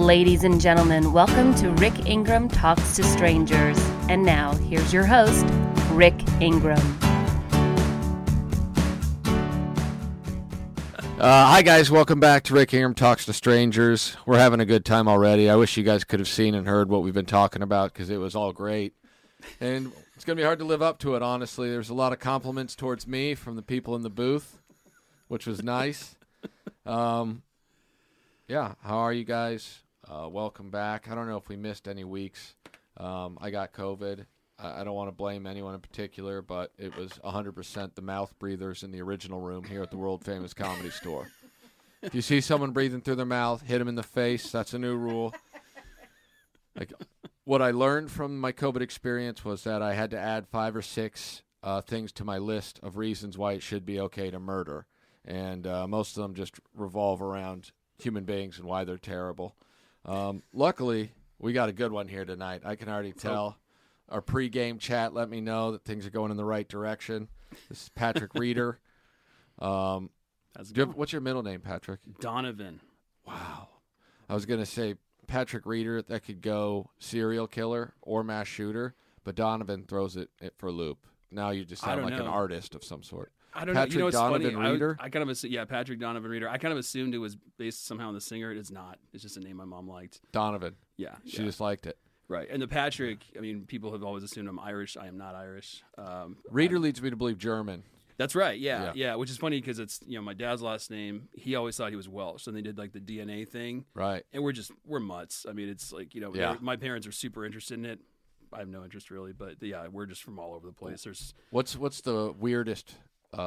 Ladies and gentlemen, welcome to Rick Ingram Talks to Strangers. And now, here's your host, Rick Ingram. Hi guys, welcome back to Rick Ingram Talks to Strangers. We're having a good time already. I wish you guys could have seen and heard what we've been talking about because it was all great. And it's going to be hard to live up to it, honestly. There's a lot of compliments towards me from the people in the booth, which was nice. Yeah, how are you guys? Welcome back. I don't know if we missed any weeks. I got COVID. I don't want to blame anyone in particular, but it was 100% the mouth breathers in the original room here at the world-famous Comedy Store. If you see someone breathing through their mouth, hit them in the face. That's a new rule. Like, what I learned from my COVID experience was that I had to add 5 or 6 things to my list of reasons why it should be okay to murder. And most of them just revolve around human beings and why they're terrible. Luckily, we got a good one here tonight. I can already tell. Our pregame chat let me know that things are going in the right direction. This is Patrick Reeder. What's your middle name, Patrick? Donovan. Wow. I was going to say Patrick Reeder, that could go serial killer or mass shooter, but Donovan throws it for a loop. Now you just sound like an artist of some sort. I don't Patrick know. You know what's Donovan funny? Reeder? I kind of Patrick Donovan Reeder. I kind of assumed it was based somehow on the singer. It's not. It's just a name my mom liked. Donovan. Yeah. She just liked it. Right. And the Patrick, I mean, people have always assumed I'm Irish. I am not Irish. Reeder leads me to believe German. That's right. Yeah. Which is funny because it's, my dad's last name. He always thought he was Welsh. And they did like the DNA thing. Right. And we're mutts. I mean, it's like, my parents are super interested in it. I have no interest really, but yeah, we're just from all over the place. What's the weirdest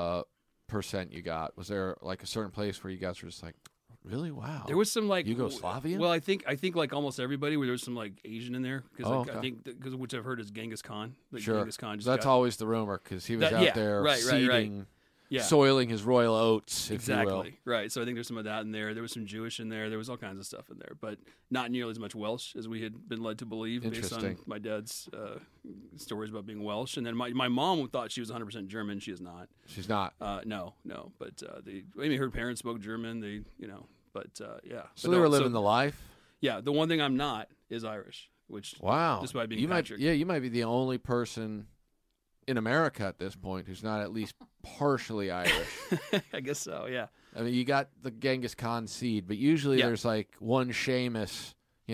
percent you got? Was there like a certain place where you guys were just like, really? Wow. There was some like Yugoslavian. Well, I think like almost everybody. There was some like Asian in there because okay. I think because which I've heard is Genghis Khan. Sure. Genghis Khan that's always the rumor because he was out there seeding, soiling his royal oats. Exactly. If you will. Right. So I think there's some of that in there. There was some Jewish in there. There was all kinds of stuff in there, but not nearly as much Welsh as we had been led to believe based on my dad's stories about being Welsh. And then my mom thought she was 100% German. She is not. She's not. No. But her parents spoke German. But yeah. So they were living the life? Yeah. The one thing I'm not is Irish, which just by being Patrick. You might be the only person in America at this point who's not at least partially Irish. I guess so, yeah. I mean, you got the Genghis Khan seed, but usually there's like one Seamus,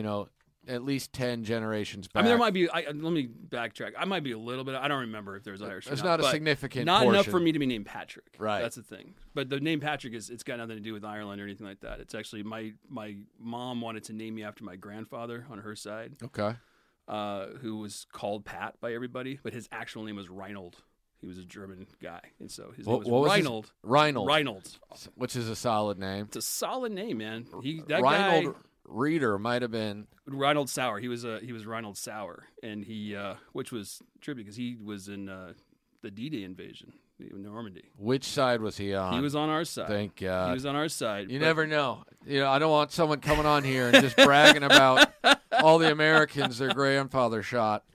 at least 10 generations back. I mean, there might be. Let me backtrack. I might be a little bit. I don't remember if there's Irish. It's not a significant. Not portion. Enough for me to be named Patrick. Right. That's the thing. But the name Patrick it's got nothing to do with Ireland or anything like that. It's actually my mom wanted to name me after my grandfather on her side. Okay. Who was called Pat by everybody, but his actual name was Reinhold. He was a German guy, and so his name was Reinhold. Reinhold, which is a solid name. It's a solid name, man. Reinhold Reeder might have been Reinhold Sauer. He was Reinhold Sauer, and he which was trippy because he was in the D-Day invasion in Normandy. Which side was he on? He was on our side. Thank God. He was on our side. You never know. I don't want someone coming on here and just bragging about all the Americans their grandfather shot.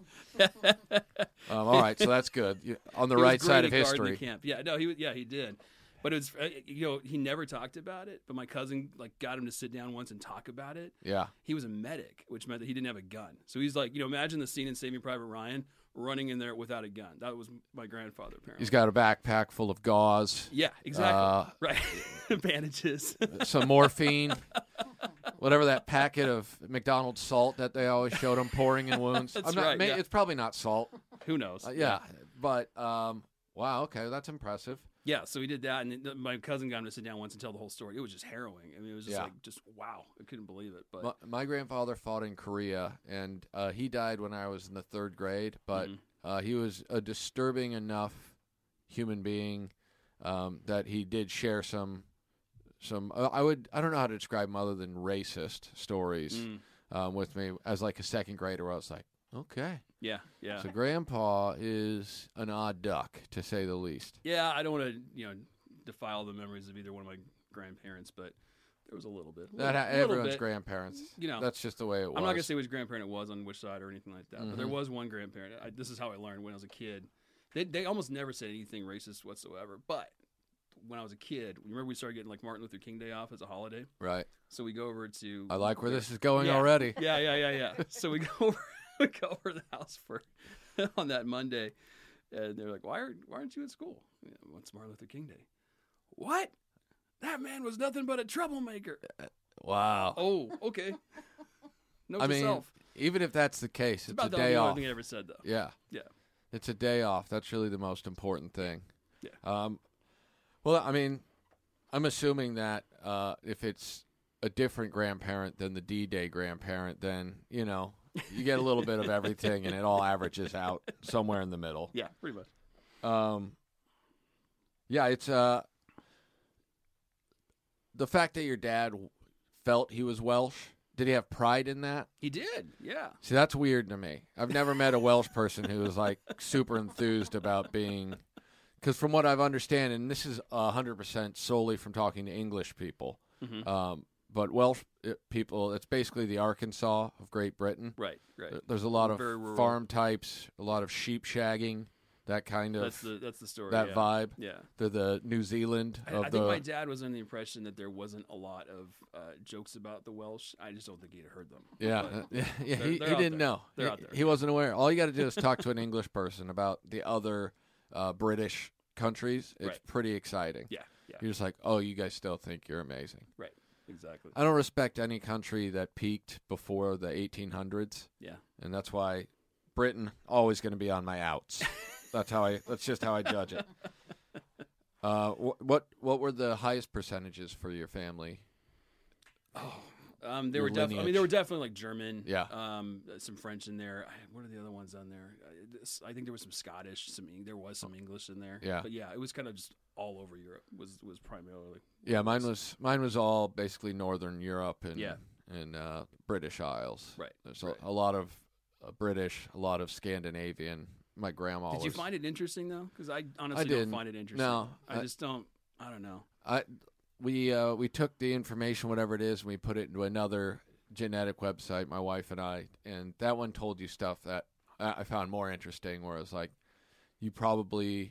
All right, so that's good. On the right side of history. Camp. Yeah, no, he did. But it was, he never talked about it. But my cousin got him to sit down once and talk about it. Yeah, he was a medic, which meant that he didn't have a gun. So he's like, imagine the scene in Saving Private Ryan, running in there without a gun. That was my grandfather. Apparently, he's got a backpack full of gauze. Yeah, exactly. Right, bandages, some morphine. Whatever that packet of McDonald's salt that they always showed him pouring in wounds. That's right. It's probably not salt. Who knows? But wow, okay, that's impressive. Yeah, so he did that, and my cousin got him to sit down once and tell the whole story. It was just harrowing. I mean, it was just wow. I couldn't believe it. But my grandfather fought in Korea, and he died when I was in the 3rd grade. But he was a disturbing enough human being that he did share some. I don't know how to describe them other than racist stories with me as like a 2nd grader. Where I was like, okay, yeah. So Grandpa is an odd duck, to say the least. Yeah, I don't want to defile the memories of either one of my grandparents, but there was a little bit. Everyone's grandparents. That's just the way it was. I'm not gonna say which grandparent it was on which side or anything like that, but there was one grandparent. This is how I learned when I was a kid. They almost never said anything racist whatsoever, but when I was a kid, remember we started getting like Martin Luther King Day off as a holiday? Right. So we go over to. I like where this is going already. Yeah. So we go over to the house on that Monday, and they're like, "Why aren't you at school? Yeah, it's Martin Luther King Day." What? That man was nothing but a troublemaker. Wow. Oh, okay. Note I to mean, self. even if that's the case, it's a day the off. only thing I ever said, though. Yeah. It's a day off. That's really the most important thing. Yeah. Well, I mean, I'm assuming that if it's a different grandparent than the D-Day grandparent, then, you know, you get a little bit of everything and it all averages out somewhere in the middle. Yeah, pretty much. Yeah, it's the fact that your dad felt he was Welsh. Did he have pride in that? He did, yeah. See, that's weird to me. I've never met a Welsh person who was like super enthused about being, because from what I've understand, and this is 100% solely from talking to English people, but Welsh people, it's basically the Arkansas of Great Britain. Right. There's a lot of Very rural. farm types, a lot of sheep shagging. That kind of that's the story. that vibe. Yeah, They're the New Zealand of I think my dad was under the impression that there wasn't a lot of jokes about the Welsh. I just don't think he'd heard them. Yeah, he didn't know. They're out there. He wasn't aware. All you got to do is talk to an English person about the other British countries. It's pretty exciting. Yeah. You're just like, oh, you guys still think you're amazing. Right. Exactly. I don't respect any country that peaked before the 1800s. Yeah. And that's why Britain always going to be on my outs. That's just how I judge it. What were the highest percentages for your family? They were definitely like German. Yeah. Some French in there. What are the other ones on there? I think there was some Scottish. There was some English in there. Yeah. But yeah, it was kind of just all over Europe. Was primarily. Yeah, mine was all basically Northern Europe and British Isles. Right. There's a lot of British, a lot of Scandinavian. My grandma. Did you find it interesting though? Because I honestly don't find it interesting. No, I just don't. I don't know. We took the information, whatever it is, and we put it into another genetic website, my wife and I, and that one told you stuff that I found more interesting. Where it's like, you probably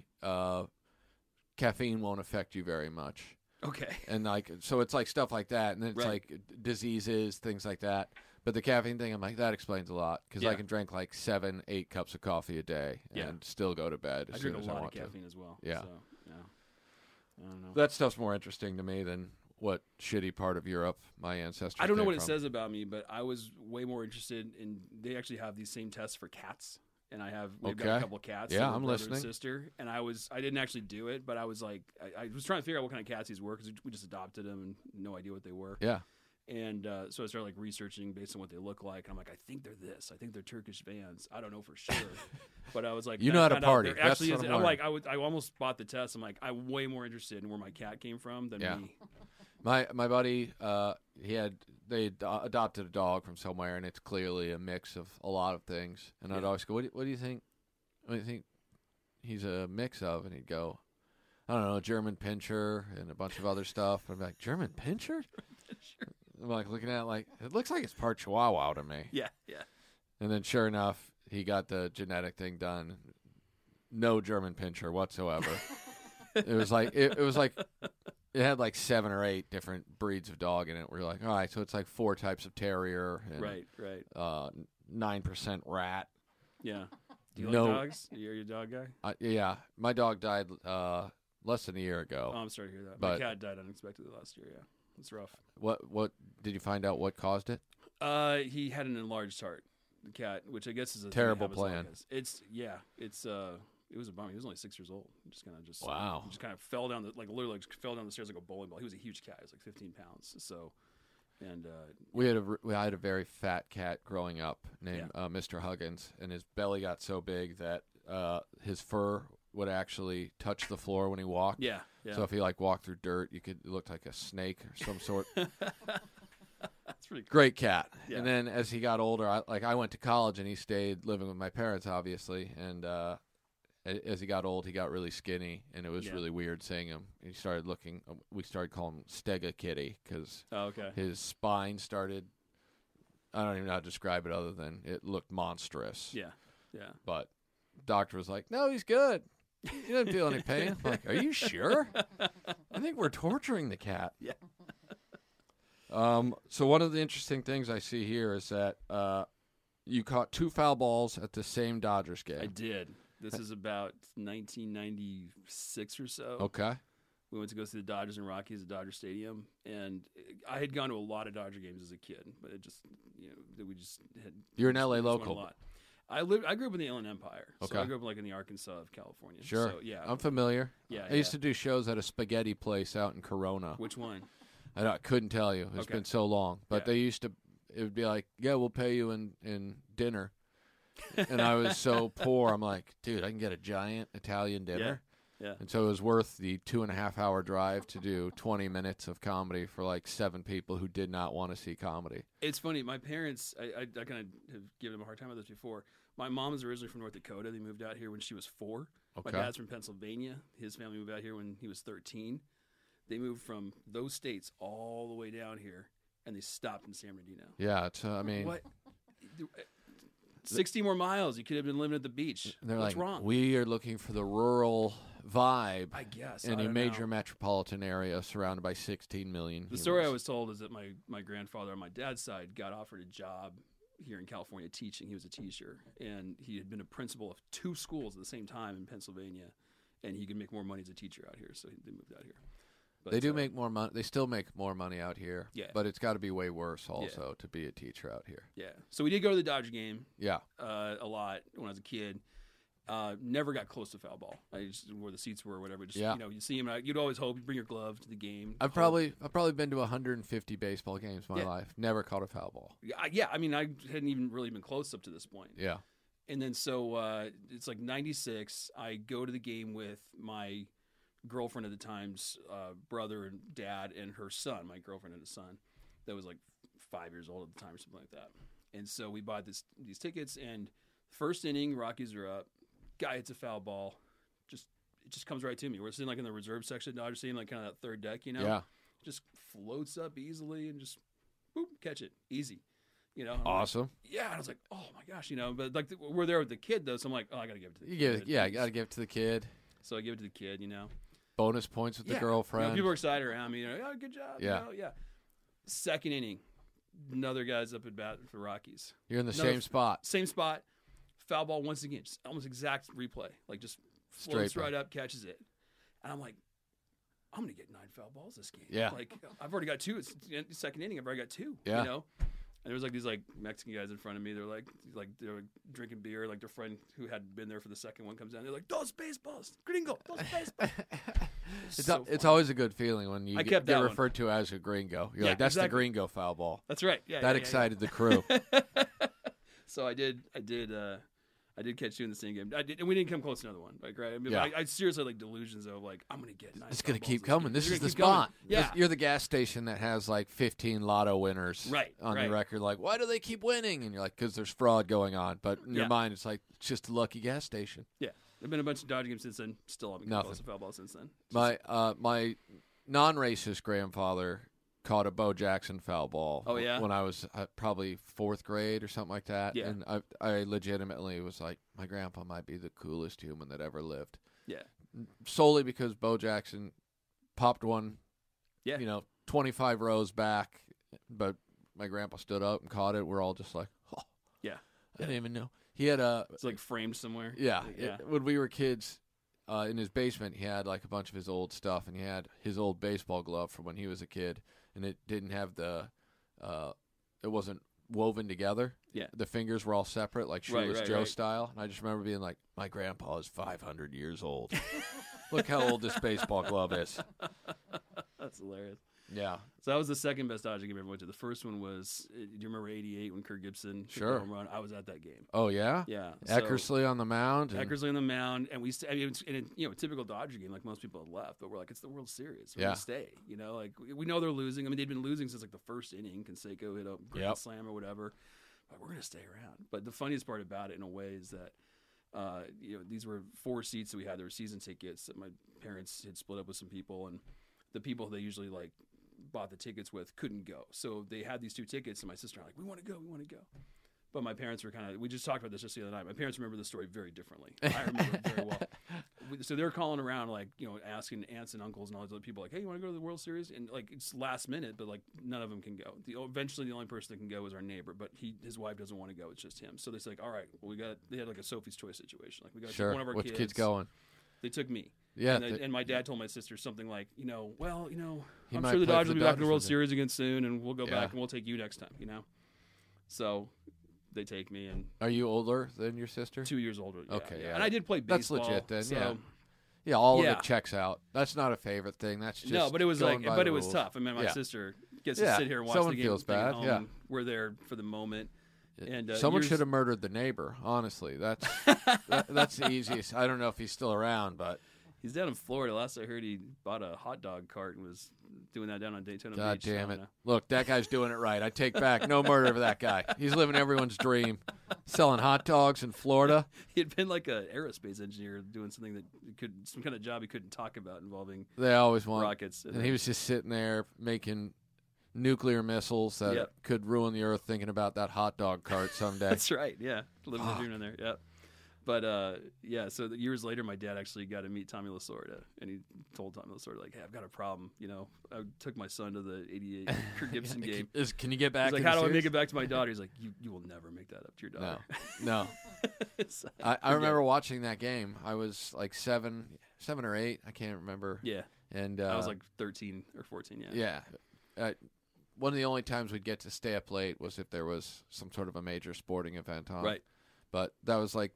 caffeine won't affect you very much. Okay. And like, so it's like stuff like that, and then it's like diseases, things like that. But the caffeine thing, I'm like, that explains a lot because I can drink like 7-8 cups of coffee a day and still go to bed as soon as I want to. I drink a lot of caffeine as well. Yeah. So, yeah. I don't know. That stuff's more interesting to me than what shitty part of Europe my ancestors I don't know came what it from. says about me, but I was way more interested in. They actually have these same tests for cats, and we've got a couple of cats. Yeah, my I'm brother listening. And sister, and I didn't actually do it, but I was like, I was trying to figure out what kind of cats these were because we just adopted them and no idea what they were. Yeah. And so I started like researching based on what they look like, and I'm like, I think they're this. I think they're Turkish Vans. I don't know for sure, but I was like, you know how to party. That's actually, I'm like, I almost bought the test. I'm like, I'm way more interested in where my cat came from than me. My buddy, they adopted a dog from somewhere, and it's clearly a mix of a lot of things. And I'd always go, what do you think? What do you think he's a mix of? And he'd go, I don't know, German Pinscher and a bunch of other stuff. I'm like, German Pinscher? I'm like looking at it like, it looks like it's part Chihuahua to me. Yeah. And then sure enough, he got the genetic thing done. No German Pinscher whatsoever. It was like it had like 7 or 8 different breeds of dog in it. We're like, all right, so it's like 4 types of terrier and right. 9% rat. Yeah. Do you like dogs? You're a dog guy? Yeah. My dog died less than a year ago. Oh, I'm sorry to hear that. My cat died unexpectedly last year, yeah. It's rough. What did you find out what caused it? He had an enlarged heart, the cat, which I guess is a terrible plan. It was a bummer. He was only 6 years old. Wow. He just kind of fell down literally fell down the stairs like a bowling ball. He was a huge cat. He was like 15 pounds. So, and we had a very fat cat growing up named Mr. Huggins, and his belly got so big that his fur would actually touch the floor when he walked. Yeah. So if he walked through dirt, it looked like a snake or some sort. That's pretty cool. Great cat. Yeah. And then as he got older, I went to college and he stayed living with my parents, obviously. And as he got old, he got really skinny, and it was really weird seeing him. He started looking. We started calling him Stega Kitty because his spine started. I don't even know how to describe it other than it looked monstrous. Yeah. But doctor was like, "No, he's good. He doesn't feel any pain." I'm like, are you sure? I think we're torturing the cat. Yeah. So one of the interesting things I see here is that you caught 2 foul balls at the same Dodgers game. I did. This is about 1996 or so. Okay. We went to go see the Dodgers and Rockies at Dodger Stadium, and I had gone to a lot of Dodger games as a kid, but it just, we just had. You're an LA went a local. lot. I grew up in the Inland Empire, so Okay. I grew up like in the Arkansas of California. Sure. So, yeah. I'm familiar. Yeah. I used to do shows at a spaghetti place out in Corona. Which one? I couldn't tell you. It's Okay. been so long. But Yeah. they used to, it would be like, yeah, we'll pay you in dinner. And I was so poor. I'm like, dude, I can get a giant Italian dinner. Yeah. And so it was worth the 2.5-hour drive to do 20 minutes of comedy for like 7 people who did not want to see comedy. It's funny. My parents, I kind of have given them a hard time with this before. My mom is originally from North Dakota. They moved out here when she was 4. Okay. My dad's from Pennsylvania. His family moved out here when he was 13. They moved from those states all the way down here, and they stopped in San Bernardino. Yeah, it's, I mean, What? 60 more miles. You could have been living at the beach. they're What's like, wrong? we are looking for the rural vibe I guess. in I a don't major know. metropolitan area surrounded by 16 million The story I humans. was told is that my grandfather on my dad's side got offered a job here in California teaching. He was a teacher, and he had been a principal of 2 schools at the same time in Pennsylvania, and he could make more money as a teacher out here, so they moved out here. But, They do make more money. They still make more money out here. Yeah. But it's got to be way worse also to be a teacher out here. Yeah. So we did go to the Dodger game Yeah. a lot when I was a kid. Never got close to foul ball. I just where the seats were or whatever. Just you see him. You'd always hope you bring your glove to the game. I've probably been to 150 baseball games in my life. Never caught a foul ball. Yeah. I mean, I hadn't even really been close up to this point. Yeah. And then so it's like 96. I go to the game with my girlfriend at the time's brother and dad and her son. My girlfriend had a son that was like 5 years old at the time or something like that. And so we bought these tickets. And first inning, Rockies are up. Guy hits a foul ball. It just comes right to me. We're sitting like in the reserve section of Dodger Stadium, like kind of that third deck, Yeah. Just floats up easily and just boop, catch it easy. Awesome. Yeah, and I was like, oh my gosh, but like we're there with the kid though, so I'm like, oh, I gotta give it to the kid. You got to give it to the kid. So I give it to the kid, Bonus points with the Yeah. girlfriend. People are excited around me. Oh, good job. Yeah. Yeah. Second inning, another guy's up at bat for Rockies. You're in the Another same spot. Same spot. Foul ball once again, just almost exact replay. Like just floats Straight right up, catches it, and I'm like, I'm gonna get 9 foul balls this game. Yeah. Like I've already got 2. It's the second inning. I've already got 2. Yeah. And there was like these like Mexican guys in front of me. They're like they're drinking beer. Like their friend who had been there for the second one comes down. They're like, "Dos baseballs, gringo, dos baseballs." It's always a good feeling when you I get kept that one. referred to as a gringo. You're Yeah, like, that's exactly. the gringo foul ball. That's right. Yeah. That yeah, excited the crew. Yeah. So I did catch 2 in the same game. And we didn't come close to another one. Like, right? I mean, Yeah. I seriously had like delusions of like I'm gonna get 9. It's going to foul keep balls coming. game. This They're is the gonna keep coming. spot. Yeah. You're the gas station that has like 15 lotto winners on the right. record. Like, why do they keep winning? And you're like, because there's fraud going on. But in your mind, it's like, it's just a lucky gas station. Yeah. There've been a bunch of Dodger games since then. Still haven't come close to foul ball since then. My non-racist grandfather caught a Bo Jackson foul ball. Oh, yeah? When I was probably 4th grade or something like that. Yeah. And I legitimately was like, my grandpa might be the coolest human that ever lived. Yeah. Solely because Bo Jackson popped one, Yeah. 25 rows back, but my grandpa stood up and caught it. We're all just like, oh, Yeah. I didn't even know. He had It's like framed somewhere. yeah. Yeah. When we were kids, in his basement, he had like a bunch of his old stuff, and he had his old baseball glove from when he was a kid, and it didn't have it wasn't woven together. Yeah. The fingers were all separate, like Shoeless right, Joe right. style. And I just remember being like, my grandpa is 500 years old. Look how old this baseball glove is. That's hilarious. Yeah. So that was the second best Dodger game I ever went to. The first one was, do you remember '88 when Kirk Gibson hit the Sure. home run? I was at that game. Oh, yeah? Yeah. Eckersley on the mound. and- Eckersley on the mound, and it's in a typical Dodger game, like most people had left, but we're like, it's the World Series. We're Yeah. gonna stay. Like we know they're losing. I mean, they'd been losing since like the first inning. Canseco hit a grand Yep. slam or whatever, but we're gonna stay around. But the funniest part about it, in a way, is that these were 4 seats that we had. There were season tickets that my parents had split up with some people, and the people they usually like bought the tickets with couldn't go. So they had these 2 tickets, and my sister and I were like, we want to go. But my parents were we just talked about this just the other night. My parents remember the story very differently. I remember it very well. so they're calling around, like, asking aunts and uncles and all these other people, like, hey, you want to go to the World Series? And like, it's last minute, but like none of them can go. Eventually, the only person that can go is our neighbor, but his wife doesn't want to go. It's just him. So they're like, all right, well, they had like a Sophie's Choice situation. Like, we got to take one of our Which kids. kid's going? They took me. Yeah. And my dad told my sister something like, I'm might sure the play Dodgers for will the be back in the Dodgers World again. Series again soon, and we'll go Yeah. back and we'll take you next time. So they take me, and Are you older than your sister? 2 years older. Yeah, Okay, yeah. And I did play That's baseball. legit then, so, yeah. Yeah, all of Yeah. it checks out. That's not a favorite thing. That's just No, but it was going by the was rules. tough. I mean, my Yeah. sister gets to Yeah, sit here and watch someone the game. feels staying bad, home, yeah. and we're there for the moment. And Someone years- should have murdered the neighbor. Honestly, that's that's the easiest. I don't know if he's still around, but He's down in Florida. Last I heard, he bought a hot dog cart and was doing that down on Daytona God Beach. damn so, it! Look, that guy's doing it right. I take back no murder for that guy. He's living everyone's dream, selling hot dogs in Florida. He had been like an aerospace engineer doing something that some kind of job he couldn't talk about involving They always want rockets. and he was just sitting there making nuclear missiles that Yep. could ruin the earth. Thinking about that hot dog cart someday. That's right. Yeah, living the dream in there. Yeah. But so years later, my dad actually got to meet Tommy Lasorda, and he told Tommy Lasorda, like, "Hey, I've got a problem. I took my son to the '88 Kirk Gibson game. Can you get back? He's like, in how the do I series? make it back to my daughter? He's like, you will never make that up to your daughter. No. So, I remember watching that game. I was like 7 or 8. I can't remember. yeah, And I was like 13 or 14. Yeah. yeah. One of the only times we'd get to stay up late was if there was some sort of a major sporting event on. Right. But that was like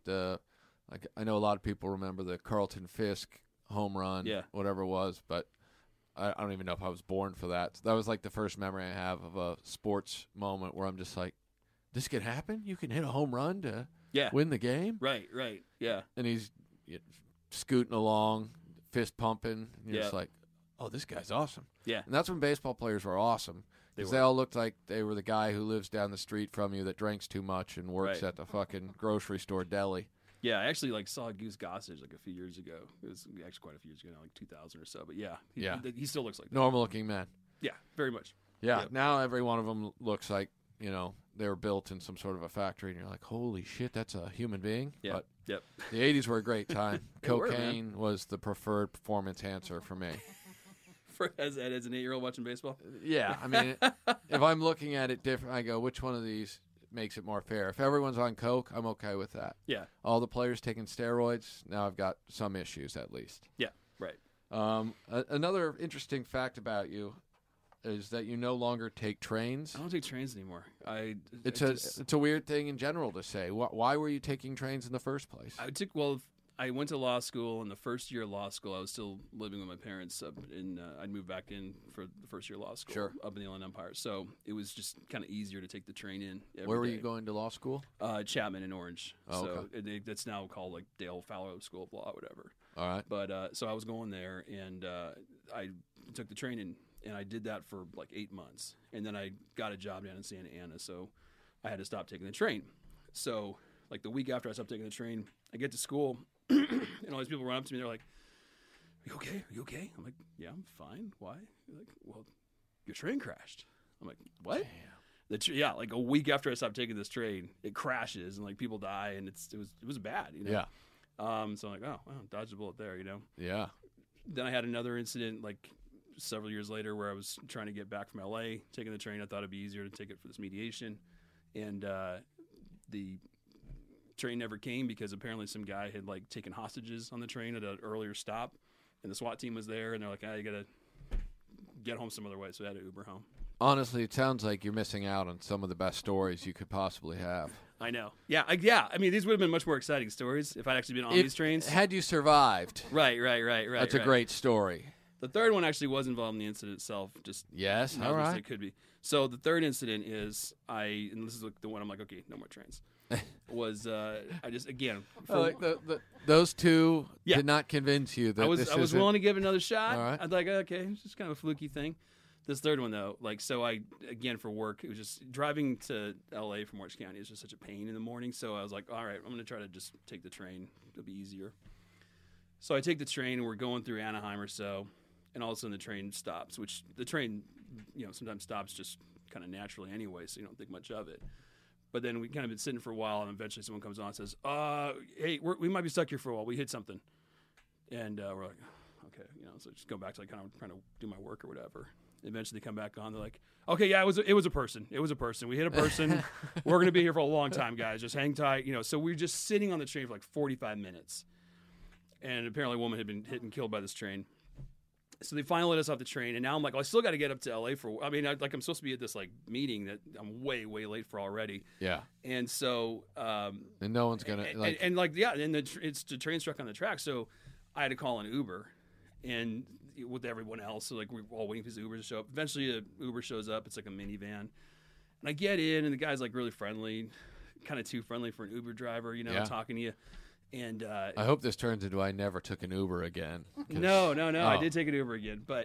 I know a lot of people remember the Carlton Fisk home run, Yeah. whatever it was, but I don't even know if I was born for that. That was like the first memory I have of a sports moment where I'm just like, this could happen? You can hit a home run to win the game? Right. Yeah. And he's scooting along, fist pumping, and you're just Yeah. like, oh, this guy's awesome. Yeah. And that's when baseball players were awesome. Because they all looked like they were the guy who lives down the street from you that drinks too much and works Right. at the fucking grocery store deli. Yeah, I actually saw Goose Gossage like a few years ago. It was actually quite a few years ago now, like 2000 or so. But yeah, he still looks like that. Normal-looking men. Yeah, very much. Yeah, Yep. now every one of them looks like, they were built in some sort of a factory, and you're like, holy shit, that's a human being? Yeah. But Yep. the 80s were a great time. They were, Cocaine was the preferred performance enhancer for me. As an 8-year-old watching baseball. Yeah, I mean, if I'm looking at it different, I go, which one of these makes it more fair? If everyone's on coke, I'm okay with that. Yeah. All the players taking steroids, now I've got some issues at least. Yeah. Right. Another interesting fact about you is that you no longer take trains. I don't take trains anymore. It's a weird thing in general to say. Why were you taking trains in the first place? I went to law school, and the first year of law school, I was still living with my parents I'd moved back in for the first year of law school up in the Inland Empire. So it was just kind of easier to take the train in every Where were day. you going to law school? Chapman in Orange. Oh, so okay. that's now called like Dale Fowler School of Law, whatever. All right. But so I was going there, and I took the train in, and I did that for like 8 months. And then I got a job down in Santa Ana, so I had to stop taking the train. So like the week after I stopped taking the train, I get to school, and all these people run up to me. They're like, "Are you okay? Are you okay?" I'm like, "Yeah, I'm fine. Why?" They're like, "Well, your train crashed." I'm like, "What?" Damn. Like a week after I stopped taking this train, it crashes and like people die, and it was bad, Yeah. So I'm like, oh, wow, dodged a bullet there, Yeah. Then I had another incident like several years later where I was trying to get back from LA, taking the train. I thought it'd be easier to take it for this mediation, and the train never came because apparently some guy had like taken hostages on the train at an earlier stop, and the SWAT team was there, and they're like, you gotta get home some other way, so I had to Uber home. Honestly, it sounds like you're missing out on some of the best stories you could possibly have. I know. Yeah. I mean, these would have been much more exciting stories if I'd actually been on these trains. Had you survived. Right. That's a great story. The third one actually was involved in the incident itself. Just Yes. not All as right. it could be. So the third incident is and this is the one I'm like, okay, no more trains. Was I just again? Those two Yeah. did not convince you that I was isn't- willing to give it another shot. All right. I was like, okay, it's just kind of a fluky thing. This third one though, so I again for work, it was just driving to LA from Orange County is just such a pain in the morning. So I was like, all right, I'm gonna try to just take the train. It'll be easier. So I take the train and we're going through Anaheim or so, and all of a sudden the train stops. Which the train, sometimes stops just kind of naturally anyway, so you don't think much of it. But then we kind of been sitting for a while, and eventually someone comes on and says, "Hey, we might be stuck here for a while. We hit something." And we're like, okay, so just go back to kind of trying to do my work or whatever. Eventually they come back on. They're like, okay, yeah, it was a person. It was a person. We hit a person. We're going to be here for a long time, guys. Just hang tight. So we're just sitting on the train for like 45 minutes. And apparently a woman had been hit and killed by this train. So they finally let us off the train. And now I'm like, I still got to get up to LA I'm supposed to be at this like meeting that I'm way, way late for already. Yeah. And so, and no one's going to and it's the train struck on the track. So I had to call an Uber and with everyone else. So like we're all waiting for these Ubers to show up. Eventually an Uber shows up. It's like a minivan. And I get in and the guy's like really friendly, kind of too friendly for an Uber driver, talking to you. And I hope this turns into I never took an Uber again. No. I did take an Uber again, but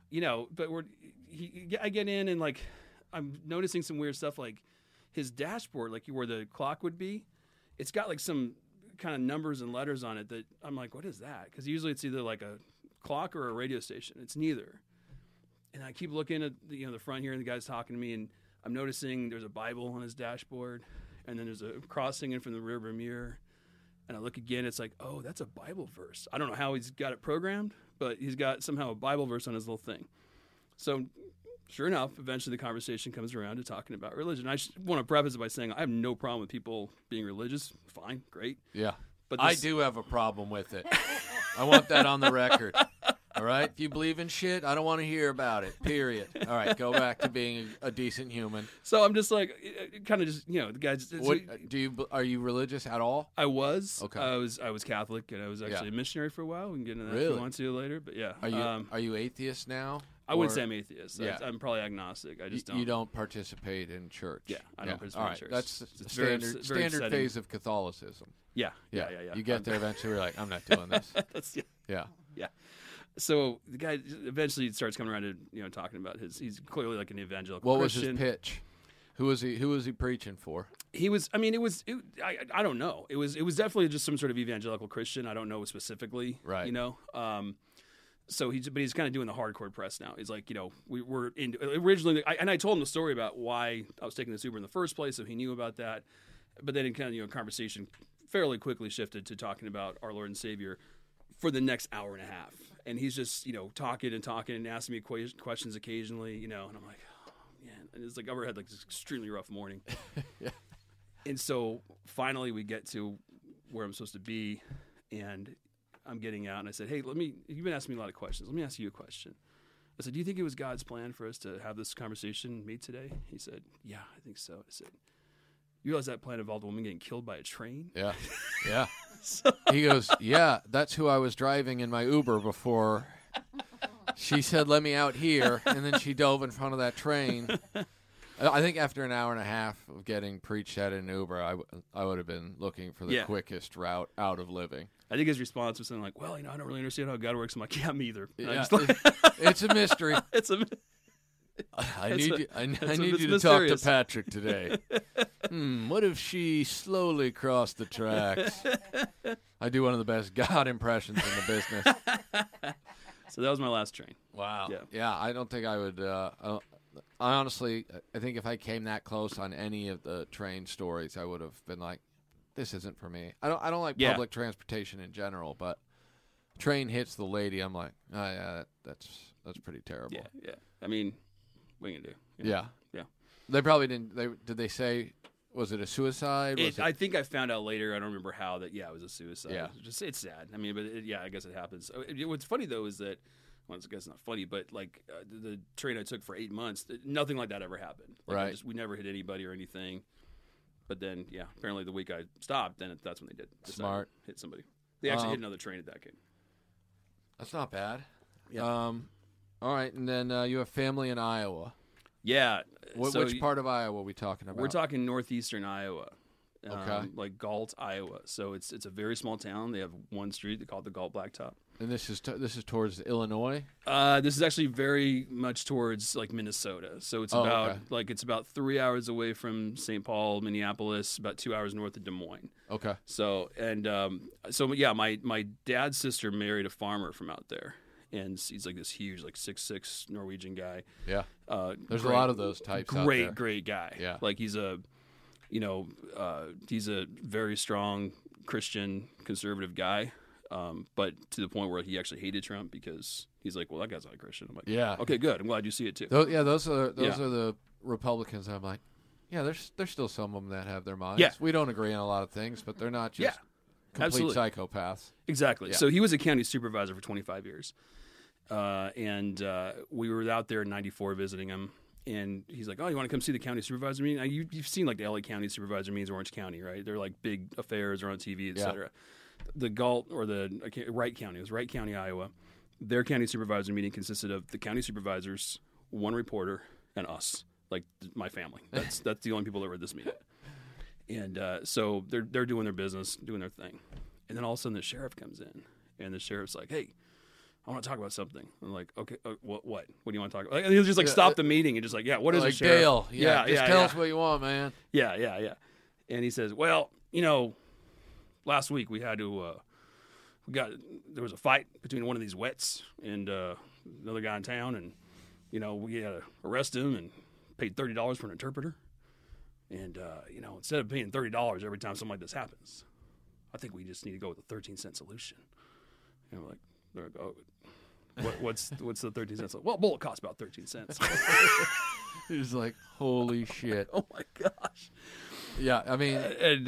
I get in and like I'm noticing some weird stuff, like his dashboard, like where the clock would be, it's got like some kind of numbers and letters on it that I'm like, what is that? Because usually it's either like a clock or a radio station. It's neither. And I keep looking at the front here, and the guy's talking to me, and I'm noticing there's a Bible on his dashboard, and then there's a crossing in from the rearview mirror. And I look again, it's like, oh, that's a Bible verse. I don't know how he's got it programmed, but he's got somehow a Bible verse on his little thing. So sure enough, eventually the conversation comes around to talking about religion. I just want to preface it by saying I have no problem with people being religious. Fine, great. Yeah. But I do have a problem with it. I want that on the record. All right? If you believe in shit, I don't want to hear about it, period. All right, go back to being a decent human. So I'm just like, kind of just, the guys. Are you religious at all? I was. Okay. I was Catholic, and I was actually a missionary for a while. We can get into that really? if you want to later, but yeah. Are you atheist now? I wouldn't say I'm atheist. Yeah. I'm probably agnostic. I just don't. You don't participate in church. Yeah, I don't participate all right. in church. That's it's standard phase of Catholicism. Yeah. You get there eventually, you're like, I'm not doing this. Yeah. So the guy eventually starts coming around to talking about he's clearly like an evangelical What Christian. was his pitch? Who was he preaching for? He was. I don't know. It was definitely just some sort of evangelical Christian. I don't know specifically. Right. So he's kind of doing the hardcore press now. He's like, we were originally, and I told him the story about why I was taking this Uber in the first place, so he knew about that. But then it kind of conversation fairly quickly shifted to talking about our Lord and Savior for the next hour and a half. And he's just, talking and asking me questions occasionally, and I'm like, oh, man. And it's like, I've ever had like this extremely rough morning. Yeah. And so finally we get to where I'm supposed to be, and I'm getting out, and I said, hey, you've been asking me a lot of questions. Let me ask you a question. I said, do you think it was God's plan for us to have this conversation meet today? He said, yeah, I think so. I said, you realize that plan involved a woman getting killed by a train? Yeah. He goes, yeah, that's who I was driving in my Uber before. She said, let me out here, and then she dove in front of that train. I think after an hour and a half of getting preached at in an Uber, I would have been looking for the quickest route out of living. I think his response was something like, well, I don't really understand how God works. I'm like, yeah, me either. Yeah, it's a mystery. I need you to talk to Patrick today. What if she slowly crossed the tracks? I do one of the best God impressions in the business. So that was my last train. Wow. Yeah, I don't think I would. I honestly think if I came that close on any of the train stories, I would have been like, this isn't for me. I don't like public transportation in general, but train hits the lady, I'm like, oh yeah, that's pretty terrible. Yeah. I mean, what are you gonna do? Yeah. They probably didn't. Did they say? Was it a suicide? I think I found out later. I don't remember how that. Yeah, it was a suicide. Yeah. It's sad. I mean, but I guess it happens. What's funny though is that. Well, I guess it's not funny, but like the train I took for 8 months, nothing like that ever happened. Like, right. We never hit anybody or anything. But then, apparently the week I stopped, then that's when they did. Smart. Hit somebody. They actually hit another train at that game. That's not bad. Yeah. All right, and then you have family in Iowa. Yeah. Which part of Iowa are we talking about? We're talking northeastern Iowa. Okay. Like Galt, Iowa. So it's a very small town. They have one street. They call it the Galt Blacktop. And this is towards Illinois? This is actually very much towards like Minnesota. So it's about 3 hours away from St. Paul, Minneapolis, about 2 hours north of Des Moines. Okay. So my dad's sister married a farmer from out there. And he's like this huge, like 6'6" Norwegian guy. Yeah. There's a lot of those types out there. Great guy. Yeah. Like he's a very strong Christian conservative guy. but to the point where he actually hated Trump because he's like, well, that guy's not a Christian. I'm like, yeah, okay, good. I'm glad you see it too. Those are the Republicans. I'm like, yeah, there's still some of them that have their minds. Yeah. We don't agree on a lot of things, but they're not just complete psychopaths. Exactly. Yeah. So he was a county supervisor for 25 years. And we were out there in 94 visiting him. And he's like, oh, you want to come see the county supervisor meeting? Now, you've seen like the LA County supervisor meetings in Orange County, right? They're like big affairs, are on TV, et cetera. The Galt or Wright County, it was Wright County, Iowa. Their county supervisor meeting consisted of the county supervisors, one reporter, and us, like my family. That's the only people that were at this meeting. And so they're doing their business, doing their thing. And then all of a sudden the sheriff comes in, and the sheriff's like, hey, I want to talk about something. I'm like, okay, what? What do you want to talk about? And he'll just like stop the meeting and just like, what is like it, Sheriff? Dale, tell us what you want, man. Yeah. And he says, well, last week we had to, there was a fight between one of these wets and another guy in town, and we had to arrest him and paid $30 for an interpreter. And instead of paying $30 every time something like this happens, I think we just need to go with a 13-cent solution. And we're like, what's the 13 cents? Well, a bullet costs about 13 cents. He's like, holy shit. Oh my gosh. Yeah, I mean,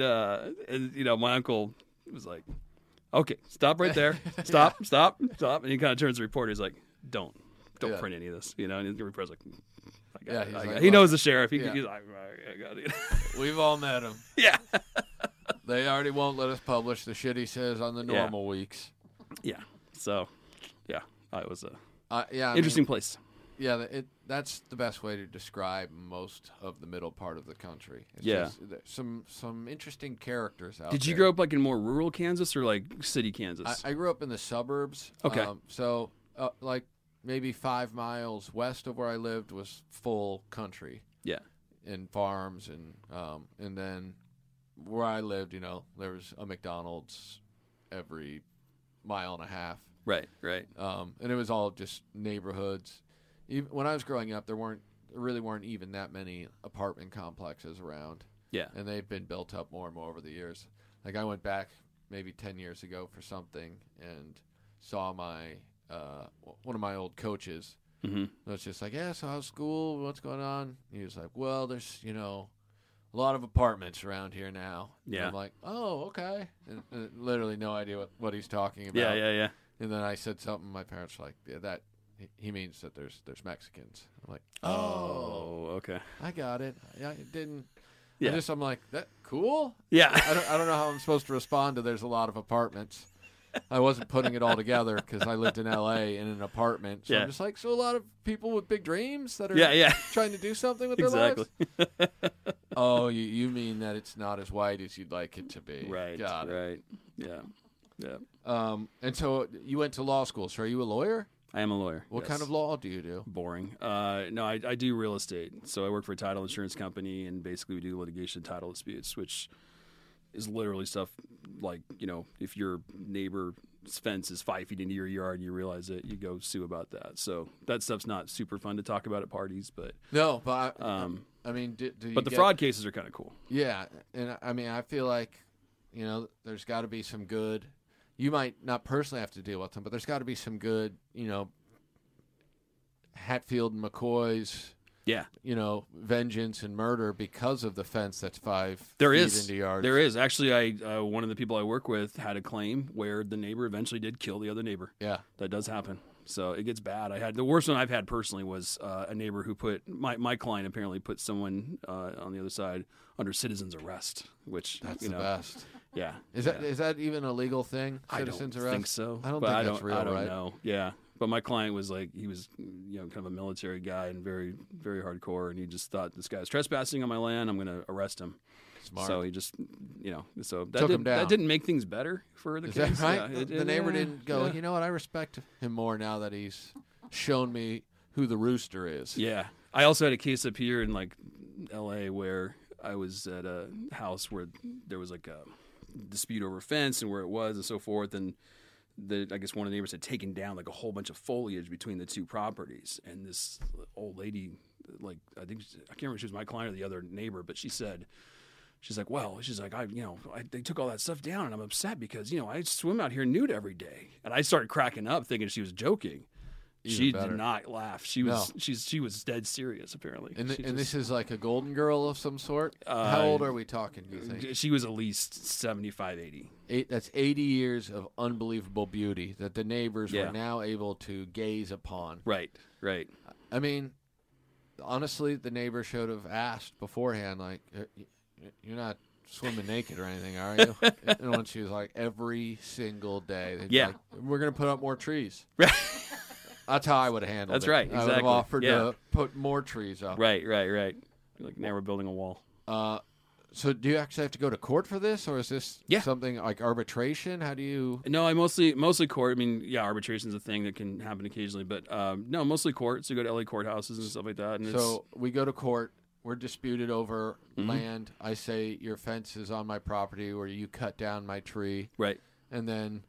and my uncle was like, okay, stop right there. Stop. And he kind of turns to the reporter. He's like, don't print any of this. And the reporter's like, he knows the sheriff. He's like, I got it. We've all met him. Yeah. They already won't let us publish the shit he says on the normal weeks. Yeah. So, it was a interesting interesting place. Yeah, that's the best way to describe most of the middle part of the country. It's just some interesting characters out there. Did you grow up like in more rural Kansas or like city Kansas? I grew up in the suburbs. Okay. So like maybe 5 miles west of where I lived was full country. Yeah. And farms and then where I lived, there was a McDonald's every mile and a half. Right. And it was all just neighborhoods. Even when I was growing up, there really weren't even that many apartment complexes around. Yeah. And they've been built up more and more over the years. Like I went back maybe 10 years ago for something and saw my one of my old coaches. Mm-hmm. And it was just like, so how's school? What's going on? He was like, well, there's a lot of apartments around here now. Yeah. And I'm like, oh, okay. And literally no idea what he's talking about. Yeah. And then I said something. My parents were like, that he means that there's Mexicans. I'm like, oh, okay. I got it. Yeah, it didn't. Yeah. I'm like, that cool. Yeah. I don't know how I'm supposed to respond to there's a lot of apartments. I wasn't putting it all together because I lived in L.A. in an apartment. So I'm just like, so a lot of people with big dreams that are trying to do something with their lives? Oh, you mean that it's not as white as you'd like it to be. Right. Got it. Right. Yeah. And so you went to law school. So are you a lawyer? I am a lawyer. What kind of law do you do? Boring. No, I do real estate. So I work for a title insurance company, and basically we do litigation title disputes, which is literally stuff like, if your neighbor's fence is 5 feet into your yard and you realize it, you go sue about that. So that stuff's not super fun to talk about at parties, but no, but I mean, do you but the fraud cases are kind of cool. Yeah, and I mean, I feel like there's got to be some good. You might not personally have to deal with them, but there's got to be some good, Hatfield and McCoy's, vengeance and murder because of the fence that's 5 feet into yards. There is. Actually, one of the people I work with had a claim where the neighbor eventually did kill the other neighbor. Yeah. That does happen. So it gets bad. The worst one I've had personally was a neighbor who put, my client apparently put someone on the other side under citizen's arrest, which, that's the best. Yeah. Is that even a legal thing? Citizen's arrest? I don't think so. I don't think that's real, I don't right? know. Yeah. But my client was like, he was, kind of a military guy and very, very hardcore. And he just thought, this guy's trespassing on my land. I'm going to arrest him. Smart. So he just, so took him down. That didn't make things better for the case. Is that right? Yeah, the neighbor didn't go, you know what? I respect him more now that he's shown me who the rooster is. Yeah. I also had a case up here in like L.A. where I was at a house where there was like a dispute over a fence and where it was and so forth. And I guess one of the neighbors had taken down like a whole bunch of foliage between the two properties. And this old lady, like, I can't remember if she was my client or the other neighbor, but she said, She's like, they took all that stuff down, and I'm upset because, I swim out here nude every day. And I started cracking up thinking she was joking. She did not laugh. She was dead serious, apparently. And this is like a golden girl of some sort? How old are we talking, do you think? She was at least 75, 80. That's 80 years of unbelievable beauty that the neighbors were now able to gaze upon. Right. I mean, honestly, the neighbor should have asked beforehand, like, you're not swimming naked or anything, are you? And when she was like, every single day, they'd be like, we're going to put up more trees. That's how I would have handled it. That's right, exactly. I would have offered to put more trees up. Right. Like, now we're building a wall. So do you actually have to go to court for this, or is this something like arbitration? How do you... No, I mostly court. I mean, arbitration's a thing that can happen occasionally, but no, mostly court. So you go to LA courthouses and stuff like that. And so we go to court. We're disputed over land. I say your fence is on my property, or you cut down my tree. Right. And then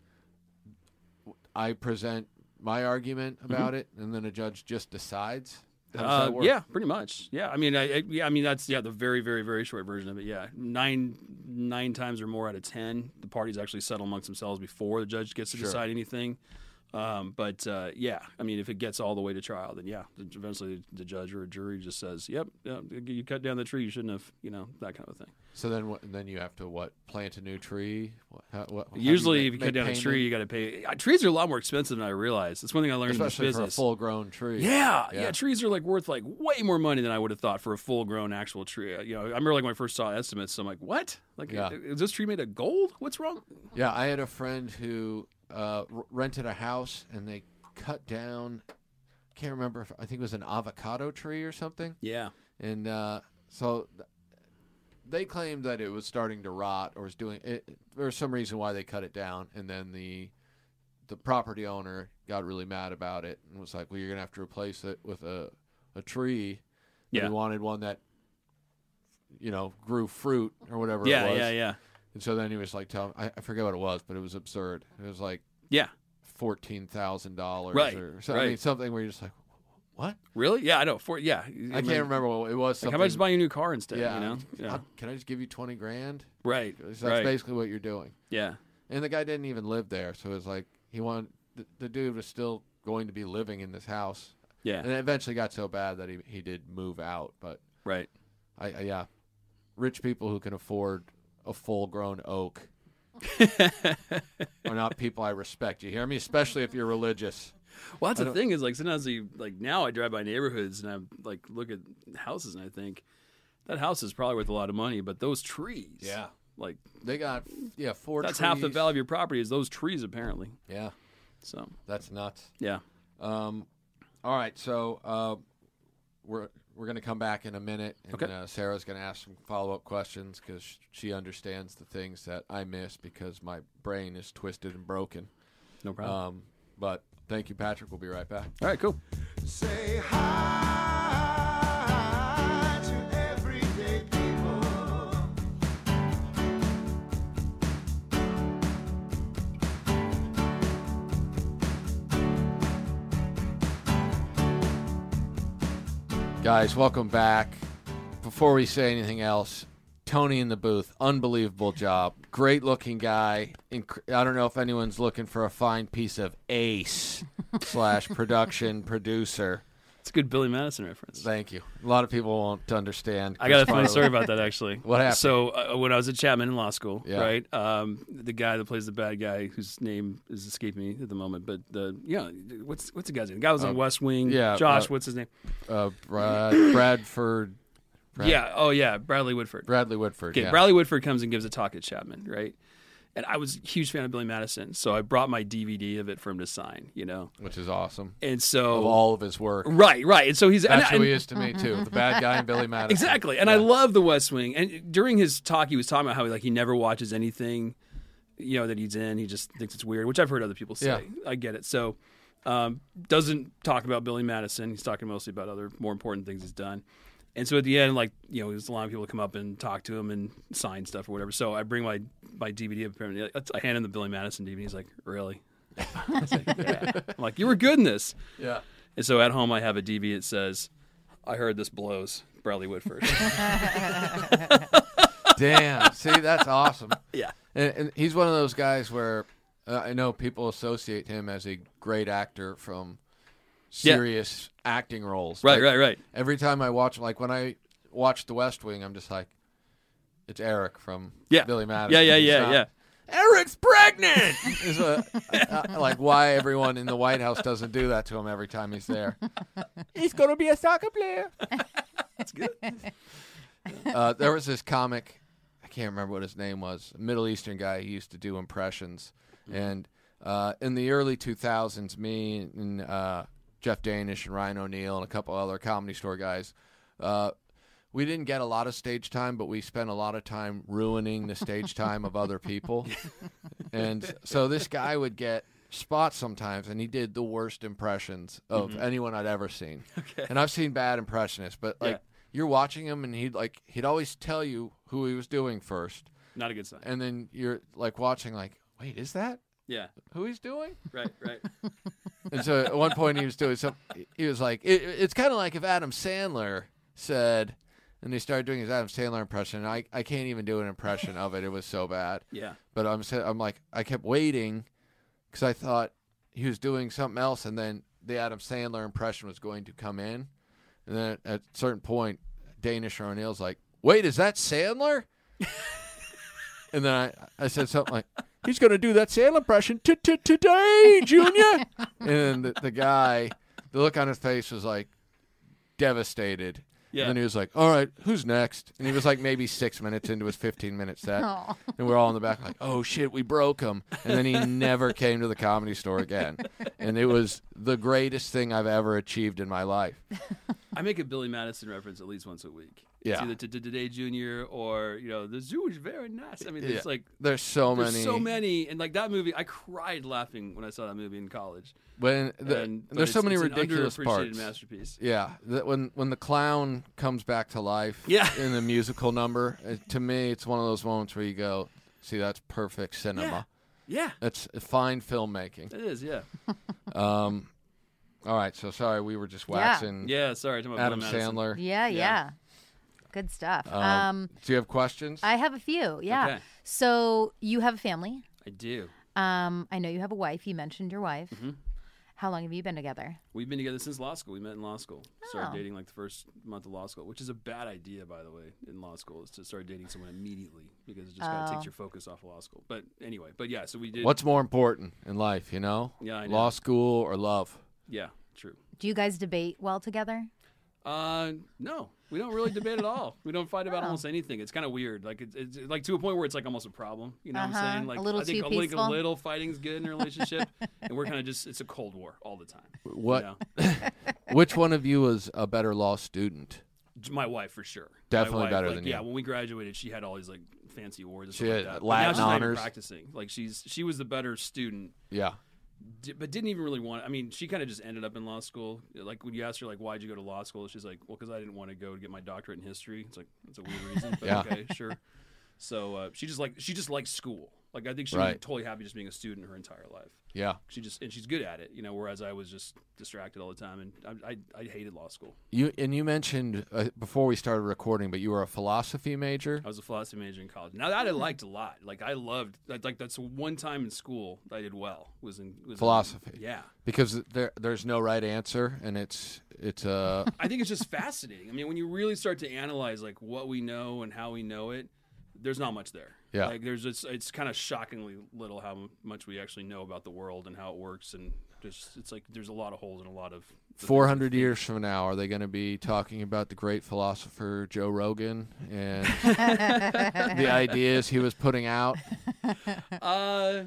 I present my argument about it, and then a judge just decides. How does that work? Yeah, pretty much. Yeah, I mean, that's the very, very, very short version of it. Yeah, nine times or more out of 10, the parties actually settle amongst themselves before the judge gets to decide anything. I mean, if it gets all the way to trial, then eventually the judge or a jury just says, "Yep, you cut down the tree, you shouldn't have," that kind of thing. So then you have to plant a new tree? Usually, if you cut down a tree, you got to pay. Trees are a lot more expensive than I realized. That's one thing I learned especially in this business. For a full-grown tree. Yeah, trees are worth way more money than I would have thought for a full-grown actual tree. I remember when I first saw estimates, I'm like, "What? Is this tree made of gold? What's wrong?" Yeah, I had a friend who rented a house, and they cut down, I can't remember, I think it was an avocado tree or something. Yeah. And so they claimed that it was starting to rot or was doing it. There was some reason why they cut it down, and then the property owner got really mad about it and was like, well, you're going to have to replace it with a tree. Yeah. We wanted one that, grew fruit or whatever it was. Yeah. And so then he was like telling, I forget what it was, but it was absurd. It was like $14,000 right. or something. I mean, something where you're just like, what? Really? Yeah, I know. I can't remember what it was. How about just buying a new car instead? Yeah. Can I just give you $20,000? Right. That's basically what you're doing. Yeah. And the guy didn't even live there, so it was like he wanted the dude was still going to be living in this house. Yeah. And it eventually got so bad that he did move out. But right. Rich people who can afford a full-grown oak are not people I respect. You hear me? Especially if you're religious. Well, that's the thing is sometimes now I drive by neighborhoods and I look at houses and I think that house is probably worth a lot of money, but those trees, they got 4 that's trees. half the value of your property is those trees apparently. Yeah, so that's nuts. Yeah. All right, so we're going to come back in a minute, and Sarah's going to ask some follow-up questions because she understands the things that I miss because my brain is twisted and broken. No problem. But thank you, Patrick. We'll be right back. All right, cool. Say hi to everyday people. Guys, welcome back. Before we say anything else, Tony in the booth, unbelievable job. Great looking guy. I don't know if anyone's looking for a fine piece of ace / production producer. It's a good Billy Madison reference. Thank you. A lot of people won't understand. I got a funny story about that, actually. What happened? So when I was at Chapman in law school, right, the guy that plays the bad guy, whose name is escaping me at the moment, but what's the guy's name? The guy was on West Wing. Yeah, Josh, what's his name? Bradford. Bradley Whitford. Bradley Whitford. Okay, Bradley Whitford comes and gives a talk at Chapman, right? And I was a huge fan of Billy Madison, so I brought my DVD of it for him to sign, Which is awesome. And so of all of his work. Right. And so that's who he is to me, too. The bad guy and Billy Madison. Exactly. And I love The West Wing. And during his talk, he was talking about how he never watches anything, that he's in. He just thinks it's weird, which I've heard other people say. Yeah. I get it. So doesn't talk about Billy Madison. He's talking mostly about other more important things he's done. And so at the end, there's a lot of people come up and talk to him and sign stuff or whatever. So I bring my DVD up. I hand him the Billy Madison DVD. He's like, really? I was like, yeah. I'm like, you were good in this. Yeah. And so at home, I have a DVD that says, I heard this blows, Bradley Whitford. Damn. See, that's awesome. Yeah. And he's one of those guys where I know people associate him as a great actor from serious acting roles. Right. Every time I watch, like when I watch The West Wing, I'm just like, it's Eric from Billy Madison. Yeah. Eric's pregnant! Is like why everyone in the White House doesn't do that to him every time he's there. He's going to be a soccer player. That's good. There was this comic, I can't remember what his name was, a Middle Eastern guy. He used to do impressions. And in the early 2000s, me and Jeff Danish and Ryan O'Neal and a couple other Comedy Store guys, we didn't get a lot of stage time, but we spent a lot of time ruining the stage time of other people. And so this guy would get spots sometimes, and he did the worst impressions of anyone I'd ever seen. Okay. And I've seen bad impressionists, but you're watching him, and he'd always tell you who he was doing first. Not a good sign. And then you're like watching, like, wait, is that who he's doing? Right. And so at one point he was doing something. He was like, it's kind of like if Adam Sandler said, and he started doing his Adam Sandler impression. And I can't even do an impression of it. It was so bad. Yeah. But I'm like, I kept waiting because I thought he was doing something else, and then the Adam Sandler impression was going to come in. And then at a certain point, Danish or O'Neal's like, wait, is that Sandler? And then I said something like, he's going to do that Sandler impression today, Junior. And the guy, the look on his face was like devastated. Yeah. And then he was like, all right, who's next? And he was like maybe 6 minutes into his 15-minute set. Aw. And we're all in the back like, oh, shit, we broke him. And then he never came to the Comedy Store again. And it was the greatest thing I've ever achieved in my life. I make a Billy Madison reference at least once a week. Yeah. It's either to Today Junior or, the zoo is very nice. I mean, it's like There's so so many. And like that movie, I cried laughing when I saw that movie in college. But there's so many ridiculous an parts. Masterpiece. Yeah, when the clown comes back to life in the musical number, to me, it's one of those moments where you go, see, that's perfect cinema. Yeah. That's fine filmmaking. It is, yeah. All right, so sorry, we were just waxing Yeah, sorry. Talking about Adam Billy Madison. Sandler. Yeah. Good stuff. Do you have questions? I have a few. Yeah. Okay. So you have a family. I do. I know you have a wife. You mentioned your wife. Mm-hmm. How long have you been together? We've been together since law school. We met in law school. Started Oh. dating like the first month of law school, which is a bad idea, by the way, in law school, is to start dating someone immediately because it just kind of takes your focus off of law school. But anyway, yeah, so we did. What's more important in life, you know? Yeah, I know. Law school or love? Yeah, true. Do you guys debate well together? No, we don't really debate at all. We don't fight about almost anything. It's kind of weird. Like it's like to a point where it's like almost a problem. You know what I'm saying? Like A little I think too like peaceful. a little fighting's good in a relationship, and we're kind of it's a cold war all the time. What? You know? Which one of you was a better law student? My wife for sure. Definitely My wife, better like, than you. Yeah, when we graduated, she had all these like fancy awards and She stuff had like that. Latin but now she's not even honors. practicing. Like she was the better student. Yeah. But didn't even really want. I mean, she kind of just ended up in law school. Like when you asked her, like, why'd you go to law school? She's like, well, because I didn't want to go to get my doctorate in history. It's like that's a weird reason, but Yeah. okay, sure. So she just likes school. Like I think she Right. was totally happy just being a student her entire life. Yeah. She's good at it, whereas I was just distracted all the time, and I hated law school. You mentioned before we started recording, but you were a philosophy major. I was a philosophy major in college. Now that I liked a lot. Like I loved. Like that's one time in school I did well. Was Philosophy. Yeah. Because there's no right answer, and it's I think it's just fascinating. I mean, when you really start to analyze like what we know and how we know it, there's not much there. Yeah. Like it's kind of shockingly little how much we actually know about the world and how it works, and just it's like there's a lot of holes and a lot of. 400 years from now, are they going to be talking about the great philosopher Joe Rogan and the ideas he was putting out? I'll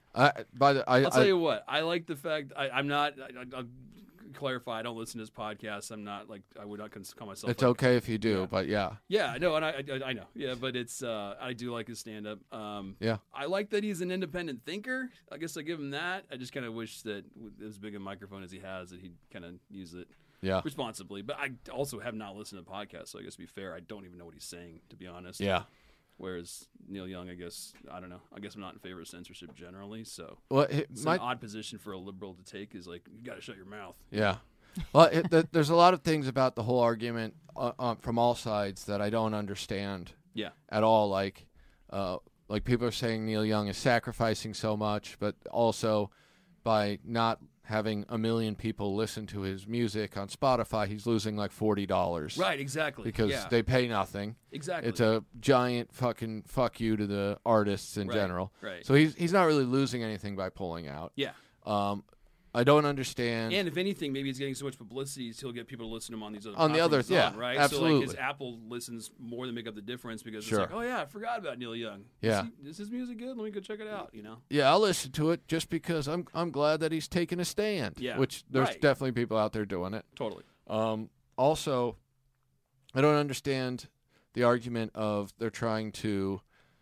tell you what. I like the fact I'm not. I'll clarify. I don't listen to his podcast. I'm not like I would not call myself. It's like, okay if you do, but yeah. Yeah, no, and I know. Yeah, but it's I do like his stand up. Yeah. I like that he's an independent thinker. I guess I give him that. I just kind of wish that with as big a microphone as he has, that he'd kind of use it responsibly. But I also have not listened to podcasts, so I guess to be fair, I don't even know what he's saying, to be honest. Yeah. Whereas Neil Young, I guess, I don't know. I guess I'm not in favor of censorship generally, so Well, it's an odd position for a liberal to take. Is like you got to shut your mouth. Yeah. Well, there's a lot of things about the whole argument from all sides that I don't understand. at all. Like people are saying Neil Young is sacrificing so much, but also by not having a million people listen to his music on Spotify, he's losing like $40. Right, exactly. Because they pay nothing. Exactly. It's a giant fucking fuck you to the artists in general. Right. So he's not really losing anything by pulling out. Yeah. I don't understand. And if anything, maybe he's getting so much publicity, he'll get people to listen to him on these other right? Absolutely. So like his Apple listens more than make up the difference because it's like, oh yeah, I forgot about Neil Young. Yeah. Is his music good? Let me go check it out. Yeah, I'll listen to it just because I'm glad that he's taking a stand. Yeah. Which there's definitely people out there doing it. Totally. Also, I don't understand the argument of they're trying to,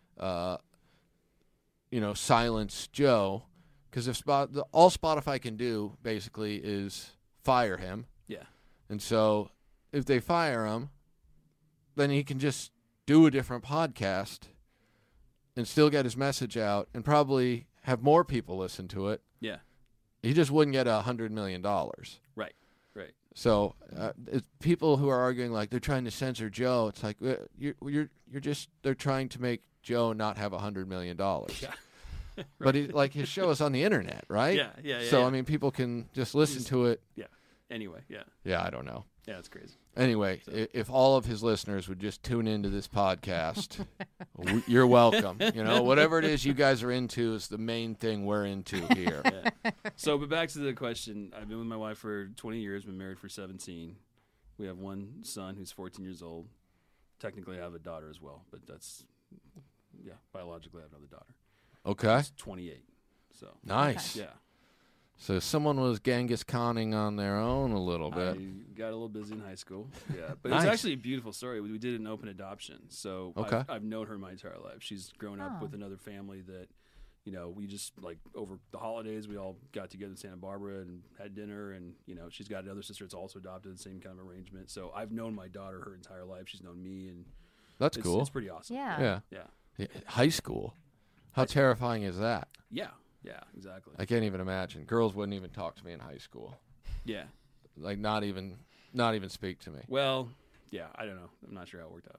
silence Joe. Because if all Spotify can do, basically, is fire him. Yeah. And so if they fire him, then he can just do a different podcast and still get his message out and probably have more people listen to it. Yeah. He just wouldn't get $100 million. Right. So it's people who are arguing like they're trying to censor Joe, it's like they're trying to make Joe not have $100 million. Yeah. Right. But his show is on the internet, right? Yeah. So I mean, people can just listen to it. Yeah. Anyway, yeah. Yeah, I don't know. Yeah, it's crazy. Anyway, if all of his listeners would just tune into this podcast, you're welcome. Whatever it is you guys are into is the main thing we're into here. Yeah. So, but back to the question. I've been with my wife for 20 years, been married for 17. We have one son who's 14 years old. Technically, I have a daughter as well, but biologically I have another daughter. Okay. She's 28. So nice. Yeah. So someone was Genghis Khaning on their own a little bit. I got a little busy in high school. Yeah, but it's actually a beautiful story. We did an open adoption. So I've known her my entire life. She's grown up with another family that, we just over the holidays we all got together in Santa Barbara and had dinner. And she's got another sister that's also adopted, the same kind of arrangement. So I've known my daughter her entire life. She's known me, and that's cool. It's pretty awesome. Yeah. High school. How terrifying is that? Yeah, exactly. I can't even imagine. Girls wouldn't even talk to me in high school. Yeah. Not even speak to me. Well, yeah, I don't know. I'm not sure how it worked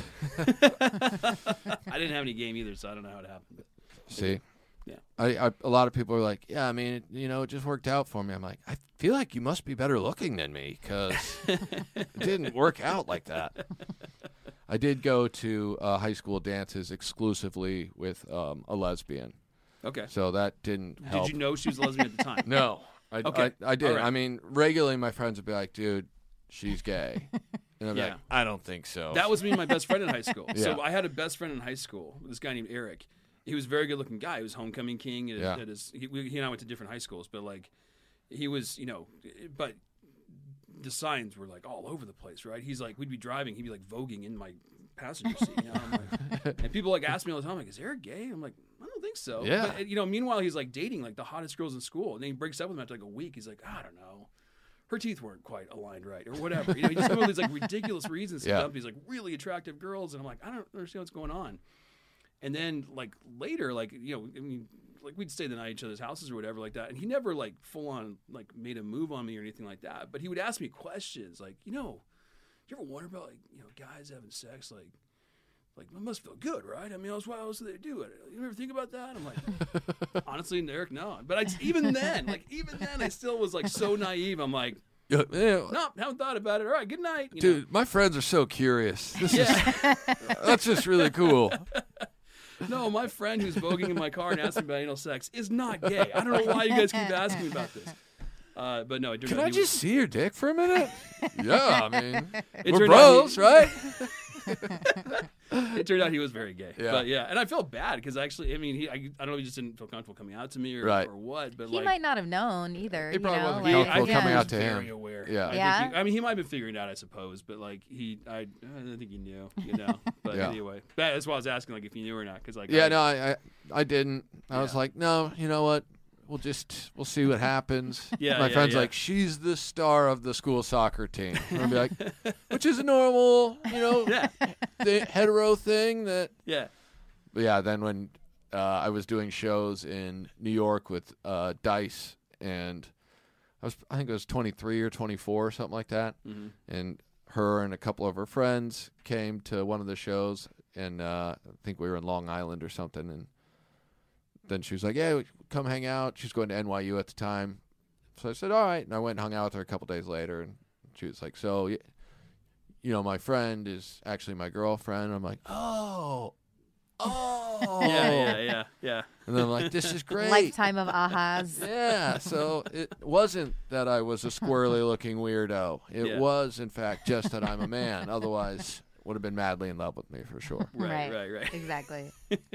out. I didn't have any game either, so I don't know how it happened. See? Yeah. A lot of people are like, yeah, I mean, it just worked out for me. I'm like, I feel like you must be better looking than me because it didn't work out like that. I did go to high school dances exclusively with a lesbian. Okay. So that didn't help. Did you know she was a lesbian at the time? No. I did. Right. I mean, regularly my friends would be like, dude, she's gay. And I'd be like, I don't think so. That was me and my best friend in high school. Yeah. So I had a best friend in high school, this guy named Eric. He was a very good-looking guy. He was homecoming king. He and I went to different high schools, but he was, but the signs were all over the place, right? He's we'd be driving, he'd be voguing in my passenger seat. I'm and people ask me all the time, is Eric gay? I'm like, I don't think so. Yeah. But, meanwhile, he's dating the hottest girls in school, and then he breaks up with them after a week. He's like, I don't know. Her teeth weren't quite aligned right, or whatever. He just come up with these ridiculous reasons to dump these really attractive girls, and I'm like, I don't understand what's going on. And then later, we'd stay the night at each other's houses or whatever like that, and he never full on made a move on me or anything like that. But he would ask me questions you ever wonder about guys having sex it must feel good, right? I mean, why else do they do it? You ever think about that? I'm like, honestly, Eric, no. But even then, I still was so naive. I'm like, no, haven't thought about it. All right, good night. Dude, my friends are so curious. That's just really cool. No, my friend who's voguing in my car and asking about anal sex is not gay. I don't know why you guys keep asking me about this. But no, can I just see your dick for a minute? Yeah, I mean, we're bros, right? It turned out he was very gay. Yeah. But and I felt bad because actually, I mean, I don't know if he just didn't feel comfortable coming out to me or what. But he might not have known either. He probably wasn't comfortable coming out to him. Very aware. Yeah. I mean, he might have been figuring it out, I suppose. But I don't think he knew. But anyway, that's why I was asking if he knew or not. Because I didn't. I was like, no, you know what? We'll see what happens. My friend's like, she's the star of the school soccer team. And I'll be like, which is a normal, the hetero thing that. Yeah. But yeah. Then when I was doing shows in New York with Dice, and I think I was 23 or 24 or something like that, and her and a couple of her friends came to one of the shows, and I think we were in Long Island or something, and then she was like, "Yeah, come hang out." She was going to NYU at the time, so I said, "All right," and I went and hung out with her a couple days later, and she was like, "So, you know, my friend is actually my girlfriend." I'm like, "Oh." Yeah. And then I'm like, "This is great." Lifetime of ahas. Yeah, so it wasn't that I was a squirrely-looking weirdo. It was, in fact, just that I'm a man. Otherwise, would have been madly in love with me for sure. Right. Exactly.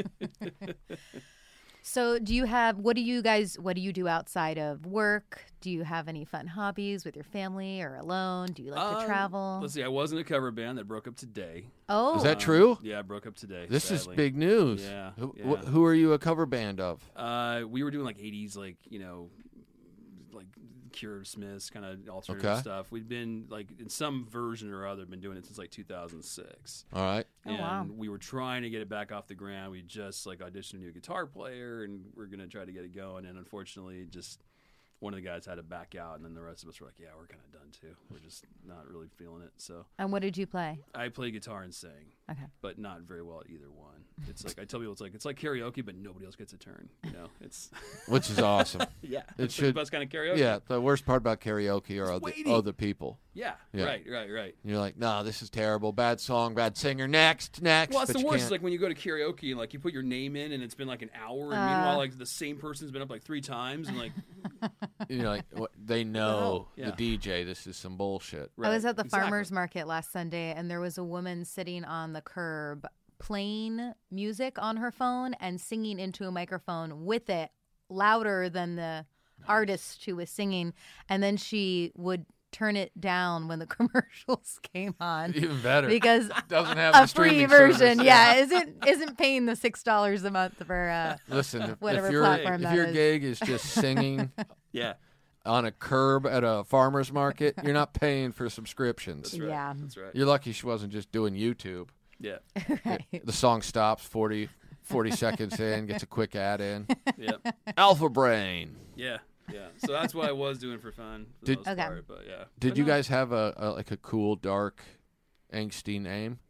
So what do you do outside of work? Do you have any fun hobbies with your family or alone? Do you like to travel? Let's see. I was in a cover band that broke up today. Oh. Is that true? Yeah, it broke up today. This sadly. is big news. Yeah. Who are you a cover band of? We were doing like 80s, like, you know, like Cure, Smiths, kind of alternative stuff. We'd been like in some version or other been doing it since like 2006. All right. And wow. we were trying to get it back off the ground. We just like auditioned a new guitar player, and we're gonna try to get it going. And unfortunately, just one of the guys had to back out, and then the rest of us were like, "Yeah, we're kind of done too. We're just not really feeling it." So. And what did you play? I play guitar and sing. Okay. But not very well at either one. It's like I tell people, it's like karaoke, but nobody else gets a turn. You know, it's Which is awesome. yeah. It It's should. the best kind of karaoke. Yeah. The worst part about karaoke are It's the waiting. other people. Yeah. Yeah. Right. And you're like, "No, this is terrible. Bad song, bad singer. Next." Well, that's But the you worst. can't- Is like when you go to karaoke and like you put your name in and it's been like an hour, and meanwhile like the same person's been up like 3 times, and like You're like, what? They know Yeah. the DJ. This is some bullshit. I was at the Exactly. farmer's market last Sunday, and there was a woman sitting on the curb playing music on her phone and singing into a microphone with it louder than the artist who was singing. And then she would turn it down when the commercials came on. Even better. Because Doesn't have a the free streaming version, service. yeah, isn't paying the $6 a month for Listen, whatever if, platform if that your is. gig is just singing yeah. on a curb at a farmer's market, you're not paying for subscriptions. That's right. Yeah. That's right. You're lucky she wasn't just doing YouTube. Yeah. Right. The song stops 40 seconds in, gets a quick ad in. Yeah. Alpha Brain. Yeah. Yeah. So that's what I was doing for fun for Did- the most Okay. part. But yeah. Did But you no. guys have a cool, dark, angsty name?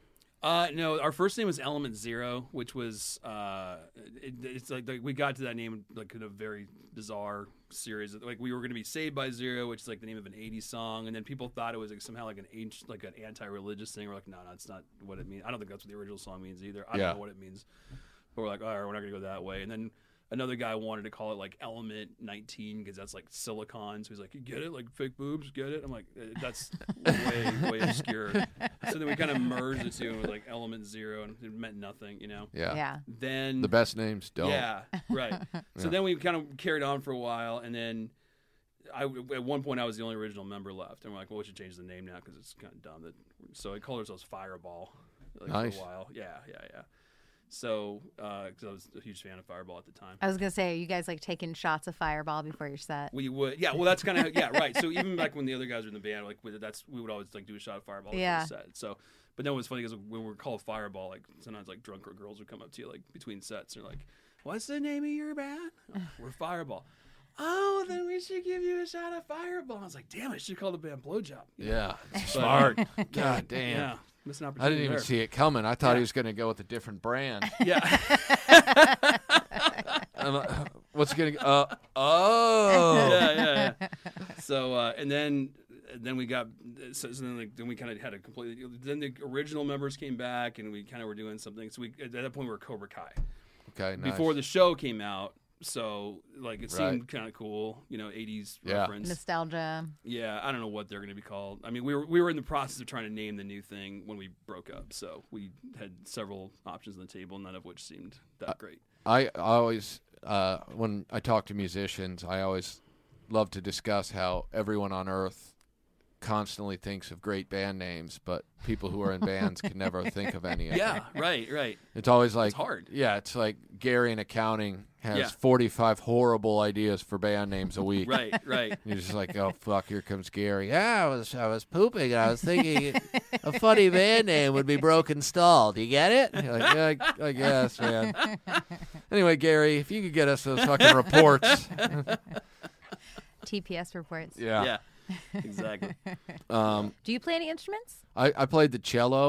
No, our first name was Element Zero, which was it's like we got to that name like in a very bizarre series. Like we were going to be Saved by Zero, which is like the name of an '80s song, and then people thought it was like somehow like an ancient, like an anti-religious thing. We're like, no, it's not what it means. I don't think that's what the original song means either. I Yeah. don't know what it means. But we're like, all right, we're not going to go that way. And then another guy wanted to call it like Element 19 because that's like silicon. So he's like, you get it? Like fake boobs, get it? I'm like, that's way obscure. So then we kind of merged the two and it was like Element Zero, and it meant nothing, you know? Yeah. Yeah. Then The best names don't. yeah, right. So Yeah. then we kind of carried on for a while, and then at one point I was the only original member left, and we're like, well, we should change the name now because it's kind of dumb. So I called ourselves Fireball Nice. for a while. Yeah. So, because I was a huge fan of Fireball at the time. I was gonna say, are you guys like taking shots of Fireball before your set? We would, yeah. Well, that's kind of, yeah, right. So even like when the other guys were in the band, like we would always like do a shot of Fireball before Yeah. the set. So, but then it was funny because when we were called Fireball, like sometimes like drunk girls would come up to you like between sets and they're like, "What's the name of your band?" "Oh, we're Fireball. Oh, then we should give you a shot of Fireball. I was like, damn, I should call the band Blowjob. Yeah. Smart. God damn. Yeah, missed an I opportunity. didn't even there. see it coming. I thought Yeah. he was going to go with a different brand. Yeah. I'm like, what's he going to oh. yeah. So and then we got then we kind of had a completely. Then the original members came back and we kind of were doing something. So we at that point we were Cobra Kai Okay, nice. before the show came out. So like it seemed Right. kind of cool, you know, 80s Yeah. reference. Nostalgia. Yeah, I don't know what they're going to be called. I mean, we were in the process of trying to name the new thing when we broke up. So we had several options on the table, none of which seemed that great. I always, when I talk to musicians, I always love to discuss how everyone on earth constantly thinks of great band names, but people who are in bands can never think of any of them. Yeah, right. It's always like, It's hard. Yeah, it's like Gary in accounting has Yeah. 45 horrible ideas for band names a week. Right. You're just like, oh fuck, here comes Gary. Yeah, I was pooping and I was thinking a funny band name would be Broken Stall. Do you get it? You're like, yeah, I guess, man. Anyway, Gary, if you could get us those fucking reports. TPS reports. Yeah. Yeah, exactly. Do you play any instruments? I played the cello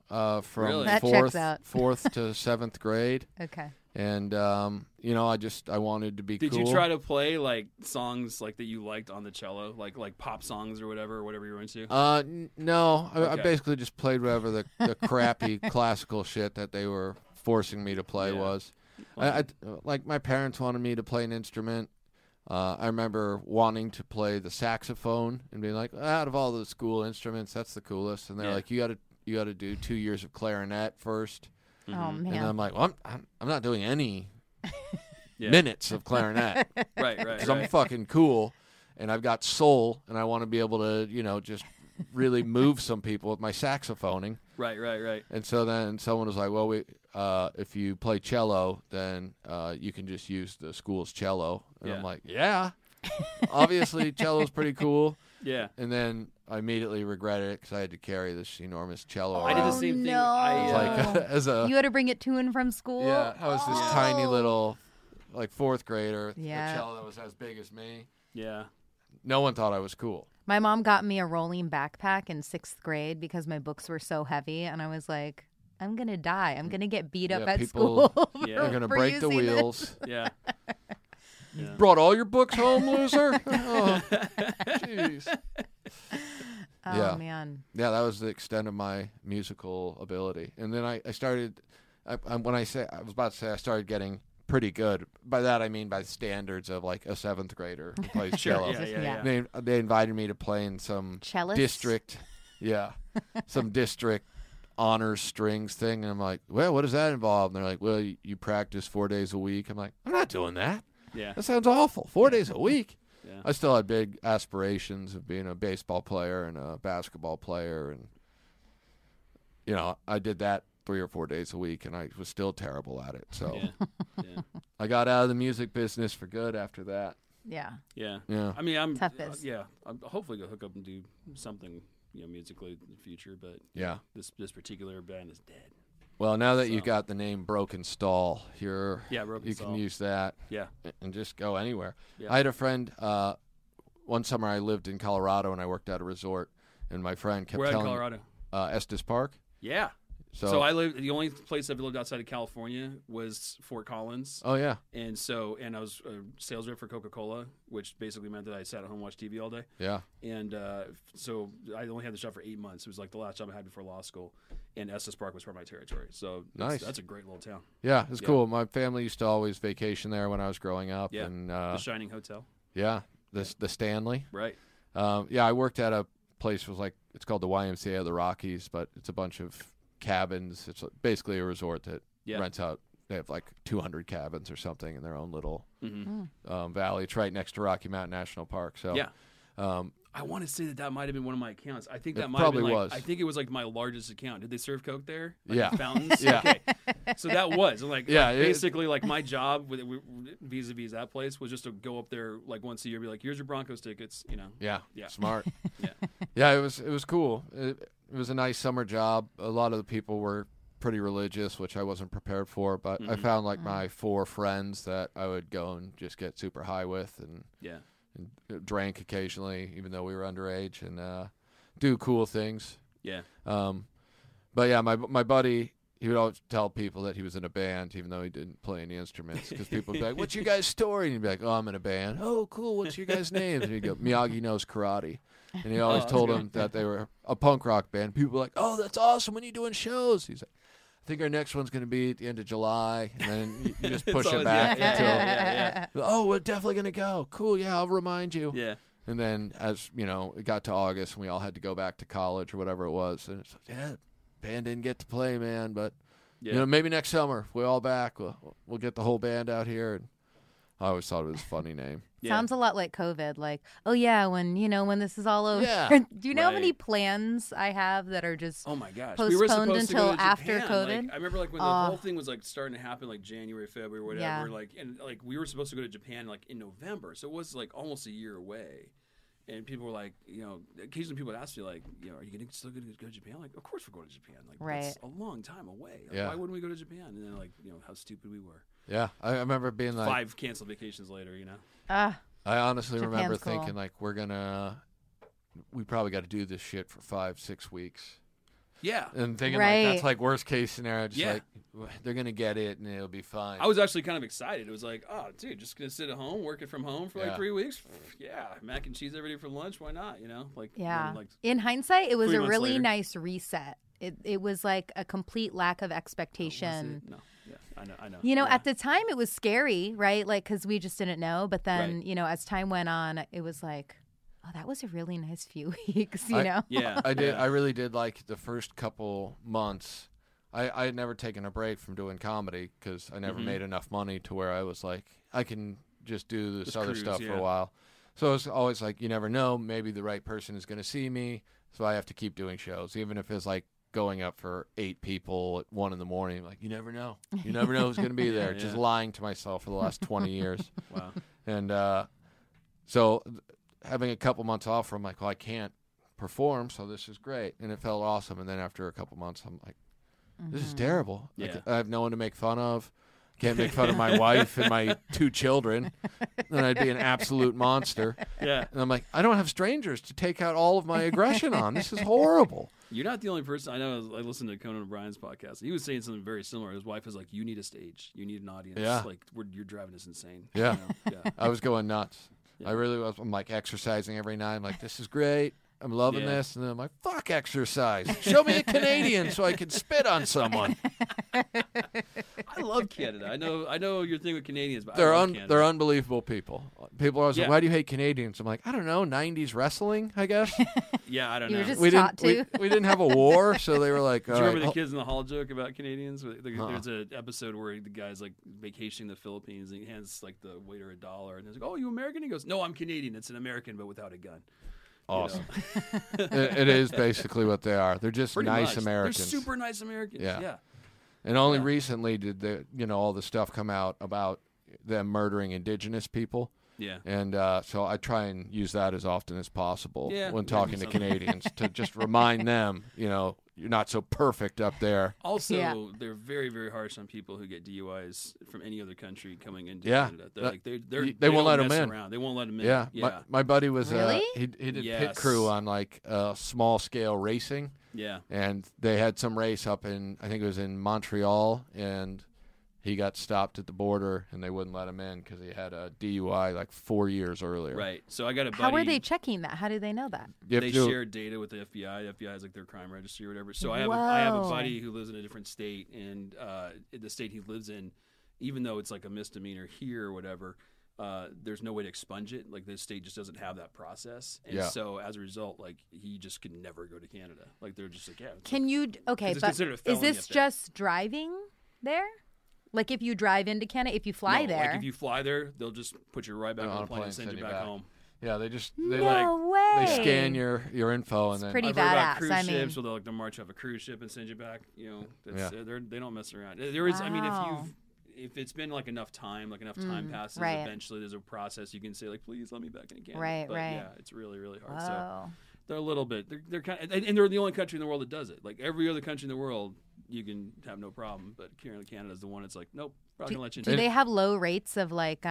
from Really? That checks out. fourth to seventh grade. Okay. And, I wanted to be Did cool. you try to play like songs like that you liked on the cello, like pop songs or whatever you were into? No. I Okay. basically just played whatever the crappy classical shit that they were forcing me to play Yeah. was. Like, my parents wanted me to play an instrument. I remember wanting to play the saxophone and being like, out of all the school instruments, that's the coolest. And they're Yeah. like, you got to do 2 years of clarinet first. Oh Mhm. man. And I'm like, well, I'm not doing any Yeah. minutes of clarinet Right, because I'm right. fucking cool and I've got soul and I want to be able to, just really move some people with my saxophoning. Right. And so then someone was like, well, if you play cello, then you can just use the school's cello. And Yeah. I'm like, yeah, obviously cello's pretty cool. Yeah. And then I immediately regretted it because I had to carry this enormous cello. I did the around. same thing. No. I, Like as a You had to bring it to and from school. yeah, I was this Oh. tiny little like fourth grader. Yeah. A cello that was as big as me. Yeah. No one thought I was cool. My mom got me a rolling backpack in 6th grade because my books were so heavy, and I was like, I'm gonna die. I'm gonna get beat up Yeah, at people- school. Yeah. They're gonna for break the using this. wheels. Yeah. Yeah. Brought all your books home, loser. Oh, jeez. Oh Yeah. man. Yeah, that was the extent of my musical ability. And then I started. I was about to say I started getting pretty good. By that I mean by standards of like a 7th grader who plays Sure. cello. Yeah. They invited me to play in some Cellist. district, some district honors strings thing, and I'm like, well, what does that involve? And they're like, well, you practice 4 days a week. I'm like, I'm not doing that. Yeah. That sounds awful. 4 days a week. Yeah. I still had big aspirations of being a baseball player and a basketball player, and I did that 3 or 4 days a week, and I was still terrible at it. So Yeah. Yeah. I got out of the music business for good after that. Yeah. Yeah. Yeah. I mean, I'm Tough biz. yeah. I'm hopefully gonna hook up and do something, musically in the future. But Yeah. this particular band is dead. Well, now that you So- got the name Broken Stall, Yeah, Broken you Stall. can use that Yeah. and just go anywhere. Yeah. I had a friend. One summer I lived in Colorado and I worked at a resort, and my friend kept We're in telling Colorado. Estes Park. Yeah. So I lived. The only place I've lived outside of California was Fort Collins. oh yeah, And I was a sales rep for Coca-Cola, which basically meant that I sat at home and watched TV all day. yeah. And so I only had the job for 8 months. It was like the last job I had before law school. And Estes Park was part of my territory. So Nice. that's a great little town. Yeah, it's Yeah. cool. My family used to always vacation there when I was growing up, Yeah. and The Shining Hotel. yeah, the Stanley. Right. Yeah, I worked at a place it's called the YMCA of the Rockies, but it's a bunch of cabins. It's basically a resort that Yeah. rents out. They have like 200 cabins or something in their own little Mm-hmm. valley. It's right next to Rocky Mountain National Park. So Yeah. um, I want to say that might have been one of my accounts. I think It that might have been probably like, was. I think it was like my largest account. Did they serve Coke there? Like Yeah. in fountains? Yeah. Okay. So that was like, Yeah, like, it- basically like my job vis-a-vis that place was just to go up there like once a year, be like, here's your Broncos tickets, yeah, Yeah. smart. Yeah. Yeah, it was cool. It was a nice summer job. A lot of the people were pretty religious, which I wasn't prepared for, but I Mhm. found like my 4 friends that I would go and just get super high with and Yeah. drank occasionally, even though we were underage, and do cool things. Yeah. But yeah, my buddy, he would always tell people that he was in a band, even though he didn't play any instruments, because people would be like, "What's your guys' story?" And he'd be like, "Oh, I'm in a band." "Oh, cool. What's your guys' names?" And he'd go, "Miyagi knows karate." And he always that's told good. him that they were a punk rock band. People were like, "Oh, that's awesome. When are you doing shows?" He's like, "I think our next one's going to be at the end of July." And then you just push it always- back yeah, until, yeah. "Oh, we're definitely going to go." "Cool, yeah, I'll remind you." Yeah. And then as, it got to August and we all had to go back to college or whatever it was. And it's like, yeah, band didn't get to play, man. But, Yeah. maybe next summer, if we're all back, we'll get the whole band out here. And I always thought it was a funny name. Yeah. Sounds a lot like COVID. Like, oh yeah, when this is all over. Yeah. Do you know how many Right. plans I have that are just Oh my gosh, postponed we were supposed to until go to after Japan. COVID? Like, I remember like when the whole thing was like starting to happen, like January, February, whatever. Yeah. Like we were supposed to go to Japan like in November, so it was like almost a year away. And people were like, occasionally people would ask me like, are you still going to go to Japan? Like, of course we're going to Japan. Like, that's Right. a long time away. Like, Yeah. why wouldn't we go to Japan? And then like, how stupid we were. Yeah. I remember being like, 5 canceled vacations later, I honestly Japan's remember cool. thinking like, we probably got to do this shit for 5-6 weeks. Yeah. And thinking Right. like that's like worst case scenario. Just Yeah. like they're gonna get it and it'll be fine. I was actually kind of excited. It was like, oh, dude, just gonna sit at home, working from home for like Yeah. 3 weeks. Yeah, mac and cheese every day for lunch. Why not? You know, like Yeah. then, like In hindsight, it was 3 a months really later. nice reset. It was like a complete lack of expectation. No, yeah, I know. You know, Yeah. at the time it was scary, right? Like, because we just didn't know. But then, Right. you know, as time went on, it was like, oh, that was a really nice few weeks, you I- know? yeah, I did. yeah. I really did like the first couple months. I had never taken a break from doing comedy because I never Mhm. made enough money to where I was like, I can just do this Just other cruise, stuff for yeah. a while. So it's always like, you never know. Maybe the right person is going to see me. So I have to keep doing shows, even if it's like going up for 8 people at 1 a.m. Like, you never know. You never know who's going to be there. Just yeah. lying to myself for the last 20 years. Wow. And so having a couple months off, I'm like, well, I can't perform, so this is great. And it felt awesome. And then after a couple months, I'm like, this is terrible. Yeah. I have no one to make fun of. Can't make fun of my wife and my 2 children. Then I'd be an absolute monster. Yeah, And I'm like, I don't have strangers to take out all of my aggression on. This is horrible. you're not the only person I know. I listened to Conan O'Brien's podcast. He was saying something very similar. His wife was like, "You need a stage. You need an audience. Yeah. Like you're driving us insane." Yeah. You know? Yeah. I was going nuts. Yeah. I really was. I'm like exercising every night. I'm like, this is great. I'm loving Yeah. this. And then I'm like, fuck exercise. Show me a Canadian so I can spit on someone. I love Canada. I know your thing with Canadians, but They're I love Canada. they're unbelievable people. People are always like, Yeah. why do you hate Canadians? I'm like, I don't know, 90s wrestling, I guess. Yeah, I don't You know. were just we taught didn't to. we didn't have a war, so they were like, Do you all remember right, the kids in the hall joke about Canadians? Uh-uh. There's an episode where the guy's like vacationing in the Philippines and he hands like the waiter $1 and he's like, "Oh, you American?" He goes, "No, I'm Canadian. It's an American but without a gun." You know? awesome. It is basically what they are. They're just Pretty nice much. Americans. They're super nice Americans. Yeah. Yeah. And only Yeah. recently did the all the stuff come out about them murdering indigenous people. Yeah. And so I try and use that as often as possible Yeah, when maybe talking to something. Canadians to just remind them, you're not so perfect up there. Also, Yeah. they're very, very harsh on people who get DUIs from any other country coming into Yeah. Canada. They're like They they won't don't let 'em mess in. around. They won't let them in. Yeah, Yeah. My buddy was Really? he did pit Yes. crew on like small scale racing, Yeah. and they had some race up in I think it was in Montreal, and he got stopped at the border, and they wouldn't let him in because he had a DUI like 4 years earlier. Right. So I got a buddy. How are they checking that? How do they know that? You have They to do- share data with the FBI. The FBI is like their crime registry or whatever. So I have a Whoa. buddy who lives in a different state, and in the state he lives in, even though it's like a misdemeanor here or whatever, there's no way to expunge it. Like the state just doesn't have that process, and Yeah. so as a result, like he just could never go to Canada. Like they're just like, yeah. Can you? Okay, It's but considered a is felony this up there. just driving there? Like if you drive into Canada, if you fly No, there? Like if you fly there, they'll just put you right back on a plane and send you back home. Yeah, they just no way. they scan your info and then pretty I've heard about badass, cruise I mean- ships where they'll march off a cruise ship and send you back. You know, that's, Yeah. they don't mess around. There is, I mean, Wow. if it's been like enough time passes, right. eventually there's a process you can say like, please let me back in Canada. Right, but right. Yeah, it's really really hard. So Whoa. they're a little bit. They're kind of, and they're the only country in the world that does it. Like every other country in the world, you can have no problem, but Canada's the one that's like, nope, we're not gonna let you. Do in. they have low rates of like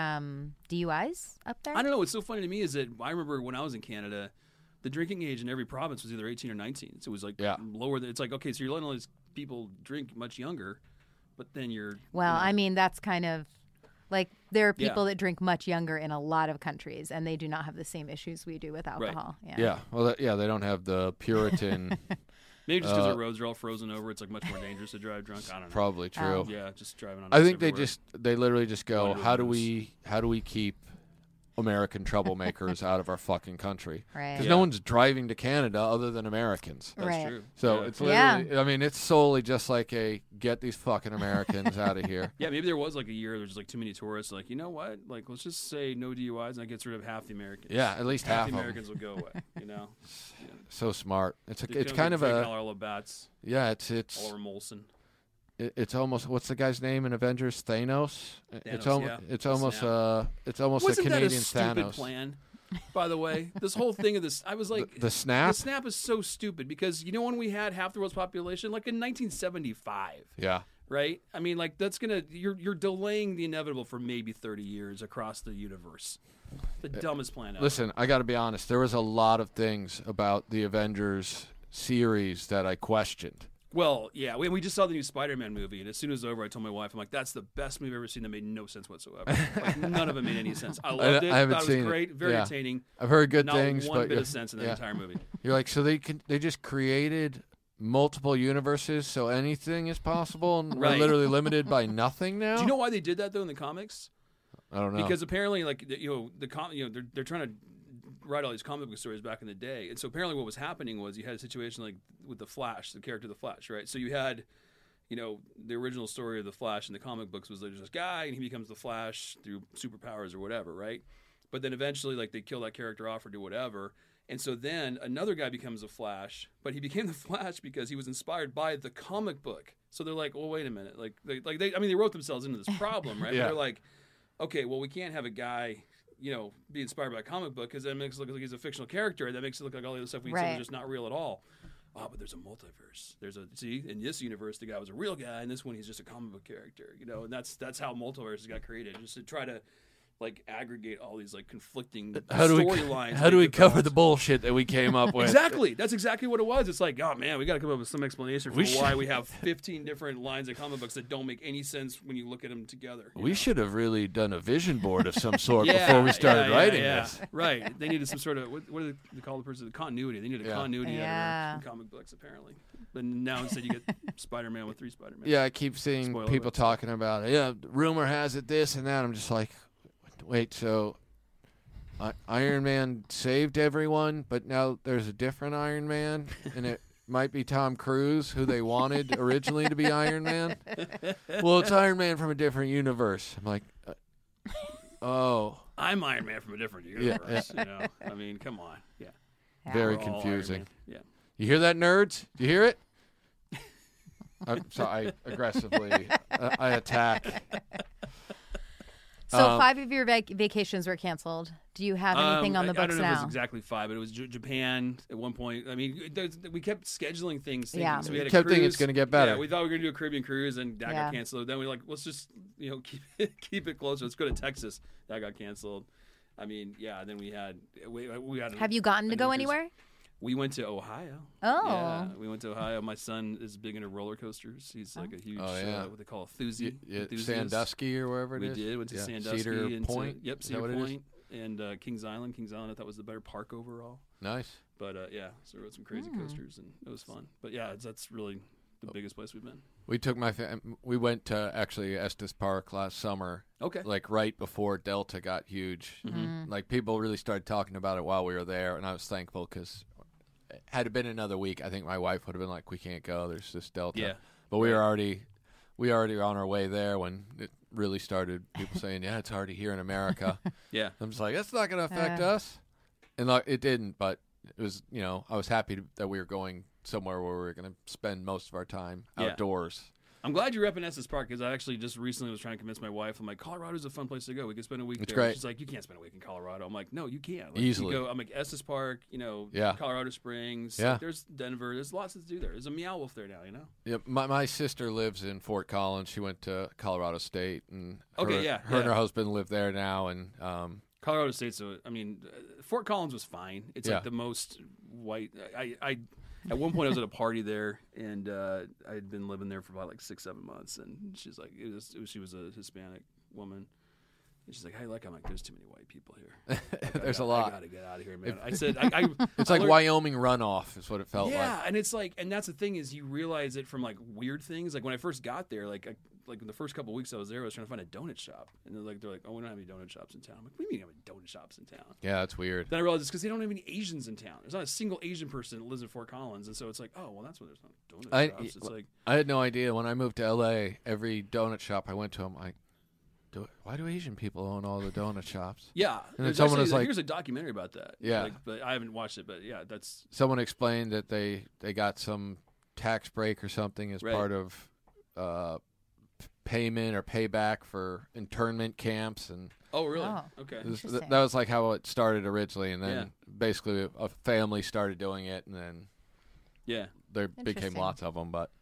DUIs up there? I don't know. What's so funny to me is that I remember when I was in Canada, the drinking age in every province was either 18 or 19. So it was like Yeah. lower than. It's like, okay, so you're letting all these people drink much younger, but then you're. Well, you know, I mean, that's kind of like there are Yeah. people that drink much younger in a lot of countries, and they do not have the same issues we do with alcohol. yeah, well, they don't have the Puritan. maybe just because the roads are all frozen over, it's like much more dangerous to drive drunk. I don't know. Probably true. Yeah, just driving on. I ice think everywhere. they literally just go, Wonder how do what we keep American troublemakers out of our fucking country? Right. Because Yeah. no one's driving to Canada other than Americans. That's Right. true. So yeah. it's Yeah. literally, I mean, it's solely just like a get these fucking Americans out of here. Yeah, maybe there was like a year there's like too many tourists. Like, you know what? Like, let's just say no DUIs, and that gets rid of half the Americans. Yeah, at least half the of them. Americans will go away. You know, So smart. It's They it's don't kind get of Frank a Collar Bats, yeah. It's Oliver Molson. it's almost what's the guy's name in Avengers? Thanos. It's Thanos, almost yeah. it's almost Snap. it's almost Wasn't a Canadian that a stupid Thanos. plan? By the way, this whole thing of this, I was like, The snap. The snap is so stupid because you know when we had half the world's population, like in 1975, Yeah. right? I mean, like that's gonna you're delaying the inevitable for maybe 30 years across the universe. The dumbest plan ever. Listen, I got to be honest. There was a lot of things about the Avengers series that I questioned. Well, yeah, we just saw the new Spider-Man movie, and as soon as it was over, I told my wife, I'm like, that's the best movie I've ever seen that made no sense whatsoever. Like, none of it made any sense. I loved it. I haven't thought seen it was great, very Yeah. entertaining. I've heard good Not things, one but bit of sense in the entire movie. you're like, so they just created multiple universes, so anything is possible, and we're Right. literally limited by nothing now. Do you know why they did that though in the comics? I don't know. Because apparently, like they're trying to write all these comic book stories back in the day, and so apparently what was happening was you had a situation like with the Flash, the character of the Flash, right? So you had, the original story of the Flash in the comic books was there's this guy and he becomes the Flash through superpowers or whatever, right? But then eventually, like they kill that character off or do whatever, and so then another guy becomes the Flash, but he became the Flash because he was inspired by the comic book. So they're like, well, wait a minute, they wrote themselves into this problem, right? Yeah. But they're like, okay, well, we can't have a guy, be inspired by a comic book because that makes it look like he's a fictional character, and that makes it look like all the other stuff we said was just not real at all. Oh, but there's a multiverse. In this universe, the guy was a real guy, and this one he's just a comic book character, and that's how multiverses got created, just to try to like aggregate all these like conflicting storylines. How do we cover the bullshit that we came up with? Exactly. That's exactly what it was. It's like, oh man, we got to come up with some explanation for why we have 15 different lines of comic books that don't make any sense when you look at them together. We should have really done a vision board of some sort before we started writing this. Right. They needed some sort of what do they call the person? The continuity. They needed a continuity editor in comic books apparently. But now instead you get Spider-Man with 3 Spider-Man. Yeah, I keep seeing people talking about it. Yeah, rumor has it this and that. I'm just like, wait, so Iron Man saved everyone, but now there's a different Iron Man, and it might be Tom Cruise, who they wanted originally to be Iron Man? Well, it's Iron Man from a different universe. I'm like, oh. I'm Iron Man from a different universe, I mean, come on. Yeah. Very confusing. Yeah. You hear that, nerds? Do you hear it? So I aggressively I attack. So 5 of your vacations were canceled. Do you have anything on the books now? I don't know if it was now? exactly 5, but it was Japan at one point. I mean, we kept scheduling things. Yeah. So we had a kept cruise. thinking it's going to get better. Yeah, we thought we were going to do a Caribbean cruise, and that got canceled. Then we were like, let's just keep it closer. Let's go to Texas. That got canceled. I mean, yeah. And then we had Have you gotten to go anywhere? We went to Ohio. Oh. Yeah, we went to Ohio. My son is big into roller coasters. He's like a huge, what they call a enthusiast. Sandusky or wherever it is. We did. Went to Sandusky. Cedar Point? Yep, Cedar Point. And Kings Island. Kings Island, I thought was the better park overall. Nice. But, so we rode some crazy coasters, and it was fun. But, yeah, that's really the biggest place we've been. We took we went to actually Estes Park last summer. Okay. Like right before Delta got huge. Mm-hmm. Like people really started talking about it while we were there, and I was thankful because had it been another week, I think my wife would have been like, "We can't go. There's this Delta." Yeah. But we were already on our way there when it really started. People saying, "Yeah, it's already here in America." Yeah. I'm just like, "That's not going to affect us," and it didn't. But it was, I was happy that we were going somewhere where we were going to spend most of our time outdoors. I'm glad you're up in Estes Park because I actually just recently was trying to convince my wife. I'm like, Colorado's a fun place to go. We could spend a week there. Great. She's like, you can't spend a week in Colorado. I'm like, no, you can. Like, easily. I'm like, Estes Park, Colorado Springs. Yeah. Like, there's Denver. There's lots to do there. There's a Meow Wolf there now, Yeah, my sister lives in Fort Collins. She went to Colorado State, and her and her husband live there now. And Colorado State's, Fort Collins was fine. It's like the most white. At one point, I was at a party there, and I had been living there for about 6-7 months. And she's like, she was a Hispanic woman. And she's like, "Hey, look," I'm like, "There's too many white people here. There's a lot. I got to get out of here, man." I said, "It's like Wyoming runoff," is what it felt like. Yeah, and it's like, and that's the thing is, you realize it from weird things. Like when I first got there, like in the first couple of weeks I was there, I was trying to find a donut shop, and they're like, "Oh, we don't have any donut shops in town." I'm like, "What do you mean you don't have any donut shops in town?" Yeah, that's weird. Then I realized it's because they don't have any Asians in town. There's not a single Asian person that lives in Fort Collins, and so it's like, oh, well, that's why there's not donut shops. It's like I had no idea when I moved to LA. Every donut shop I went to, I'm like, why do Asian people own all the donut shops? Yeah, and then someone was like, "Here's a documentary about that." Yeah, but I haven't watched it. But yeah, that's someone explained that they got some tax break or something as part of payment or payback for internment camps, and oh really? Okay, that was like how it started originally, and then basically a family started doing it, and then there became lots of them. But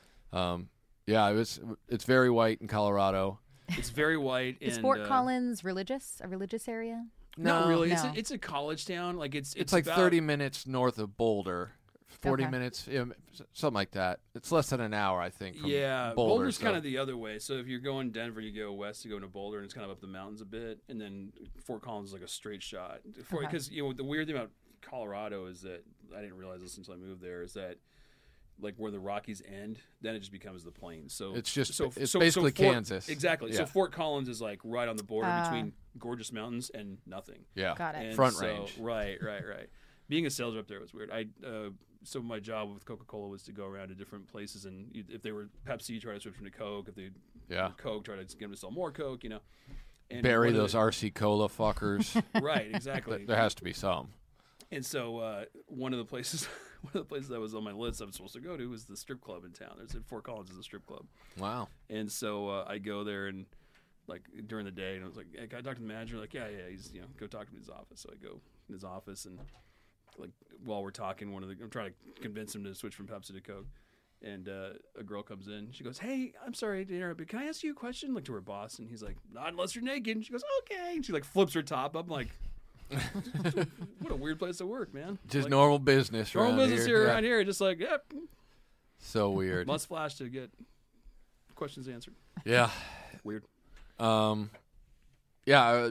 it's very white in Colorado. It's very white. Is Fort Collins a religious area? Not really. No. It's a college town. It's like about 30 minutes north of Boulder. 40 Okay. minutes, something like that. It's less than an hour, I think. From Yeah, Boulder, Boulder's so- kind of the other way. So if you're going Denver, you go west, you go into Boulder, and it's kind of up the mountains a bit. And then Fort Collins is like a straight shot. Because the weird thing about Colorado is that I didn't realize this until I moved there is that like where the Rockies end, then it just becomes the plains. So It's just it's so basically Fort- Kansas. Exactly. Yeah. So Fort Collins is like right on the border between gorgeous mountains and nothing. Yeah. Got it. And Front so- range. Right. Being a sales rep there was weird. So my job with Coca-Cola was to go around to different places, and if they were Pepsi, try to switch them to Coke. If they Yeah. Coke, try to get them to sell more Coke. And Bury one of those the- RC Cola fuckers. Right, exactly. There has to be some. And so one of the places that was on my list I was supposed to go to was the strip club in town. There's Fort Collins is a strip club, Wow. and so I go there and like during the day, and I was like, hey, can I talk to the manager? Like, yeah, he's go talk to him in his office. So I go in his office, and like while we're talking, I'm trying to convince him to switch from Pepsi to Coke. And a girl comes in. She goes, "Hey, I'm sorry to interrupt, but can I ask you a question?" Like to her boss, and he's like, "Not unless you're naked." And she goes, "Okay." And she like flips her top up. I'm like, "What a weird place to work, man." Just like, normal business normal around business here. here Yeah. around here. Just like, yep, So weird. must flash to get questions answered. Yeah. Weird. Yeah,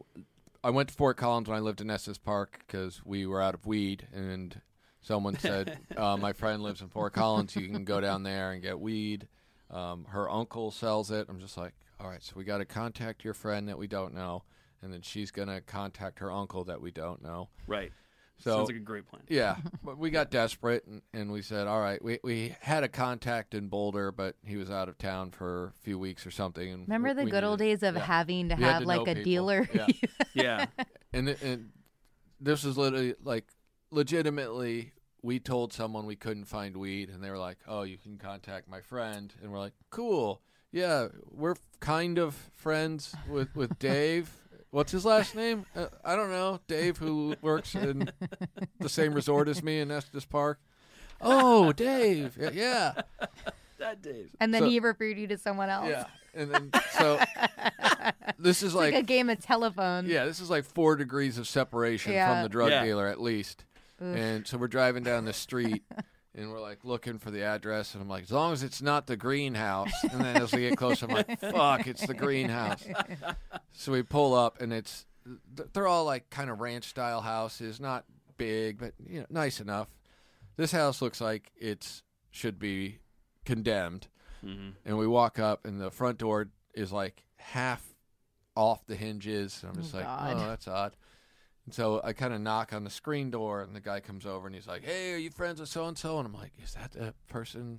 I went to Fort Collins when I lived in Estes Park because we were out of weed, and someone said, my friend lives in Fort Collins, you can go down there and get weed. Her uncle sells it. I'm just like, all right, so we got to contact your friend that we don't know, and then she's going to contact her uncle that we don't know. Right. So Sounds like a great plan. yeah, but we got desperate, and we said, all right, we had a contact in Boulder, but he was out of town for a few weeks or something. And Remember the we good old needed- days of yeah. having to You had have to like know a people. dealer? Yeah. Yeah. And this was literally like legitimately we told someone we couldn't find weed, and they were like, oh, you can contact my friend. And we're like, cool. Yeah, we're kind of friends with Dave. What's his last name? I don't know. Dave, who works in the same resort as me in Estes Park. Oh, Dave. Yeah. That Dave. And then So- he referred you to someone else. Yeah. And then, so this is It's like a game of telephone. yeah, this is like 4 degrees of separation Yeah. from the drug Yeah. dealer at least. Oof. And so we're driving down the street, and we're like looking for the address, and I'm like, as long as it's not the greenhouse. And then as we get closer, I'm like, fuck, it's the greenhouse. So we pull up, and they're all like kind of ranch style houses, not big, but nice enough. This house looks like it should be condemned. Mm-hmm. And we walk up, and the front door is like half off the hinges. And I'm just Oh, like, God. oh, that's odd. And so I kind of knock on the screen door, and the guy comes over, and he's like, hey, are you friends with so-and-so? And I'm like, is that the person?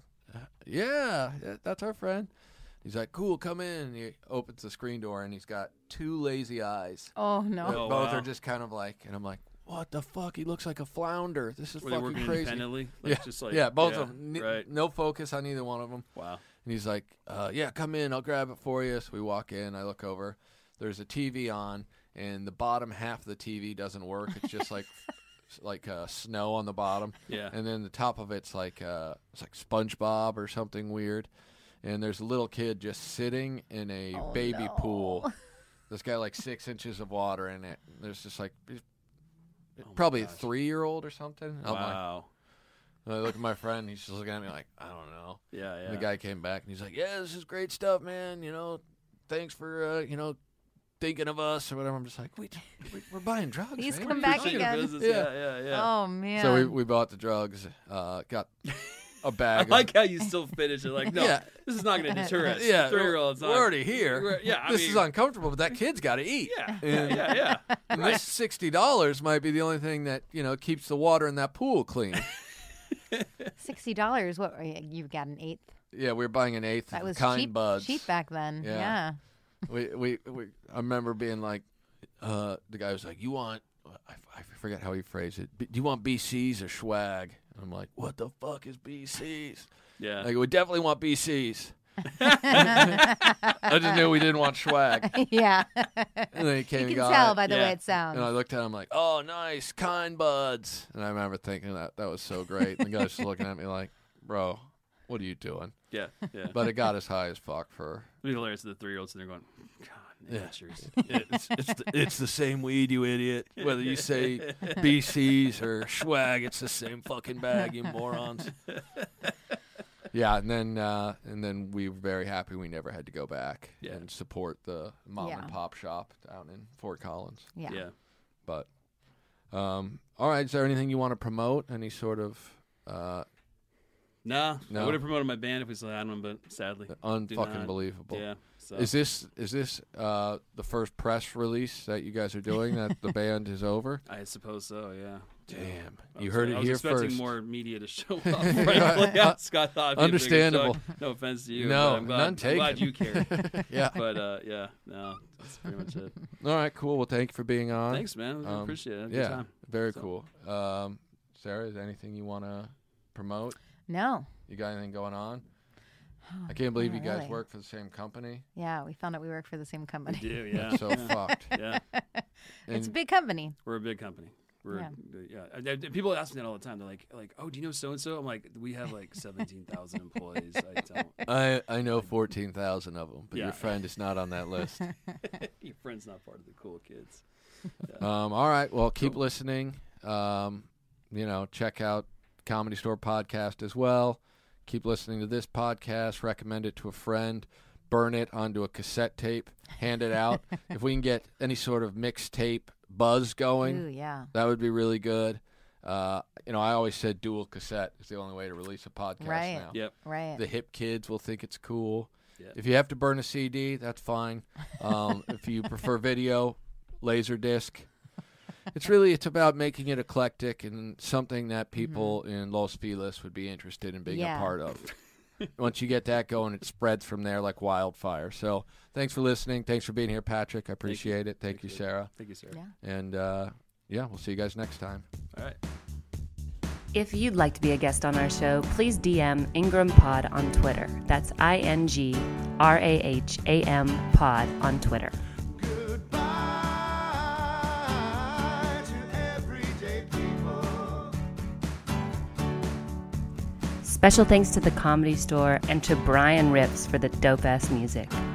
Yeah, that's our friend. He's like, cool, come in. And he opens the screen door, and he's got 2 lazy eyes. Oh no. that Oh, both wow. are just kind of like, and I'm like, what the fuck? He looks like a flounder. This is Were they fucking working crazy. independently? Yeah, Just like, yeah, both yeah, of them. Right. No focus on either one of them. Wow. And he's like, yeah, come in. I'll grab it for you. So we walk in. I look over. There's a TV on, and the bottom half of the TV doesn't work. It's just like snow on the bottom. Yeah. And then the top of it's like SpongeBob or something weird. And there's a little kid just sitting in a Oh, baby no. pool. There's got like 6 inches of water in it. There's just like my probably a gosh. 3-year-old or something. I'm like, Wow. I look at my friend. He's just looking at me like, I don't know. Yeah. Yeah. And the guy came back and he's like, yeah, this is great stuff, man. Thanks for, thinking of us or whatever. I'm just like, we're buying drugs. Please man. come What are you back doing?" again. Business. Yeah. Yeah. Oh man. So we bought the drugs, got a I bag. like how you still finish it. Like, no, Yeah. this is not going to deter us. Yeah, 3-year-olds. we're already here. Yeah. This is uncomfortable, but that kid's got to eat. Yeah. And, Yeah. and this $60 might be the only thing that keeps the water in that pool clean. $60. What? You've got an eighth. Yeah, we were buying an eighth That of was Kind cheap. Buds. Cheap back then. Yeah. Yeah. We I remember being like, the guy was like, you want, I forget how he phrased it. Do you want BCs or swag? And I'm like, what the fuck is BCs? Yeah. Like, we definitely want BCs. I just knew we didn't want swag. Yeah. And then he came You and can got tell it. by the Yeah. way it sounds. And I looked at him like, oh, nice, Kind Buds. And I remember thinking that was so great. And the guy was just looking at me like, bro, what are you doing? Yeah. But it got us high as fuck for. It'd be hilarious to the 3-year-olds and they're going, God, Amateurs. It's the same weed, you idiot. Whether you say BCs or swag, it's the same fucking bag, you morons. Yeah, and then we were very happy we never had to go back and support the mom and pop shop down in Fort Collins. Yeah. But all right, is there anything you want to promote? Any sort of No. No. I would have promoted my band if we still had one, but sadly, unfucking believable. Yeah. So. Is this the first press release that you guys are doing that the band is over? I suppose so. Yeah. Damn, you heard it here first. I was expecting more media to show up. Frankly, Scott thought it'd be a bigger understandable. show. No offense to you. No, but none I'm taken. glad you care. Yeah. But no, that's pretty much it. All right, cool. Well, thank you for being on. Thanks, man. I appreciate it. Yeah, Good time. very cool. Sarah, is there anything you want to promote? No. You got anything going on? I can't believe you not guys really. work for the same company. Yeah, we found out we work for the same company. We do, yeah. I'm so fucked. Yeah. It's a And- big company. We're a big company. People ask me that all the time. They're like, oh, do you know so and so? I'm like, we have like 17,000 employees. I don't. I know 14,000 of them, but Yeah. your friend is not on that list. Your friend's not part of the cool kids. All right. Well, keep listening. Check out Comedy Store podcast as well. Keep listening to this podcast. Recommend it to a friend. Burn it onto a cassette tape. Hand it out. If we can get any sort of mixtape buzz going, Ooh, yeah. that would be really good. I always said dual cassette is the only way to release a podcast Right. now. Yep. Right. The hip kids will think it's cool. Yeah. If you have to burn a CD, that's fine. If you prefer video, Laserdisc. It's about making it eclectic and something that people in Los Feliz would be interested in being a part of. Once you get that going, it spreads from there like wildfire. So thanks for listening. Thanks for being here, Patrick. I appreciate it. Thank you, Sarah. Thank you, Sarah. Yeah. And, we'll see you guys next time. All right. If you'd like to be a guest on our show, please DM Ingram Pod on Twitter. That's INGRAHAM Pod on Twitter. Goodbye to everyday people. Special thanks to the Comedy Store and to Brian Rips for the dope-ass music.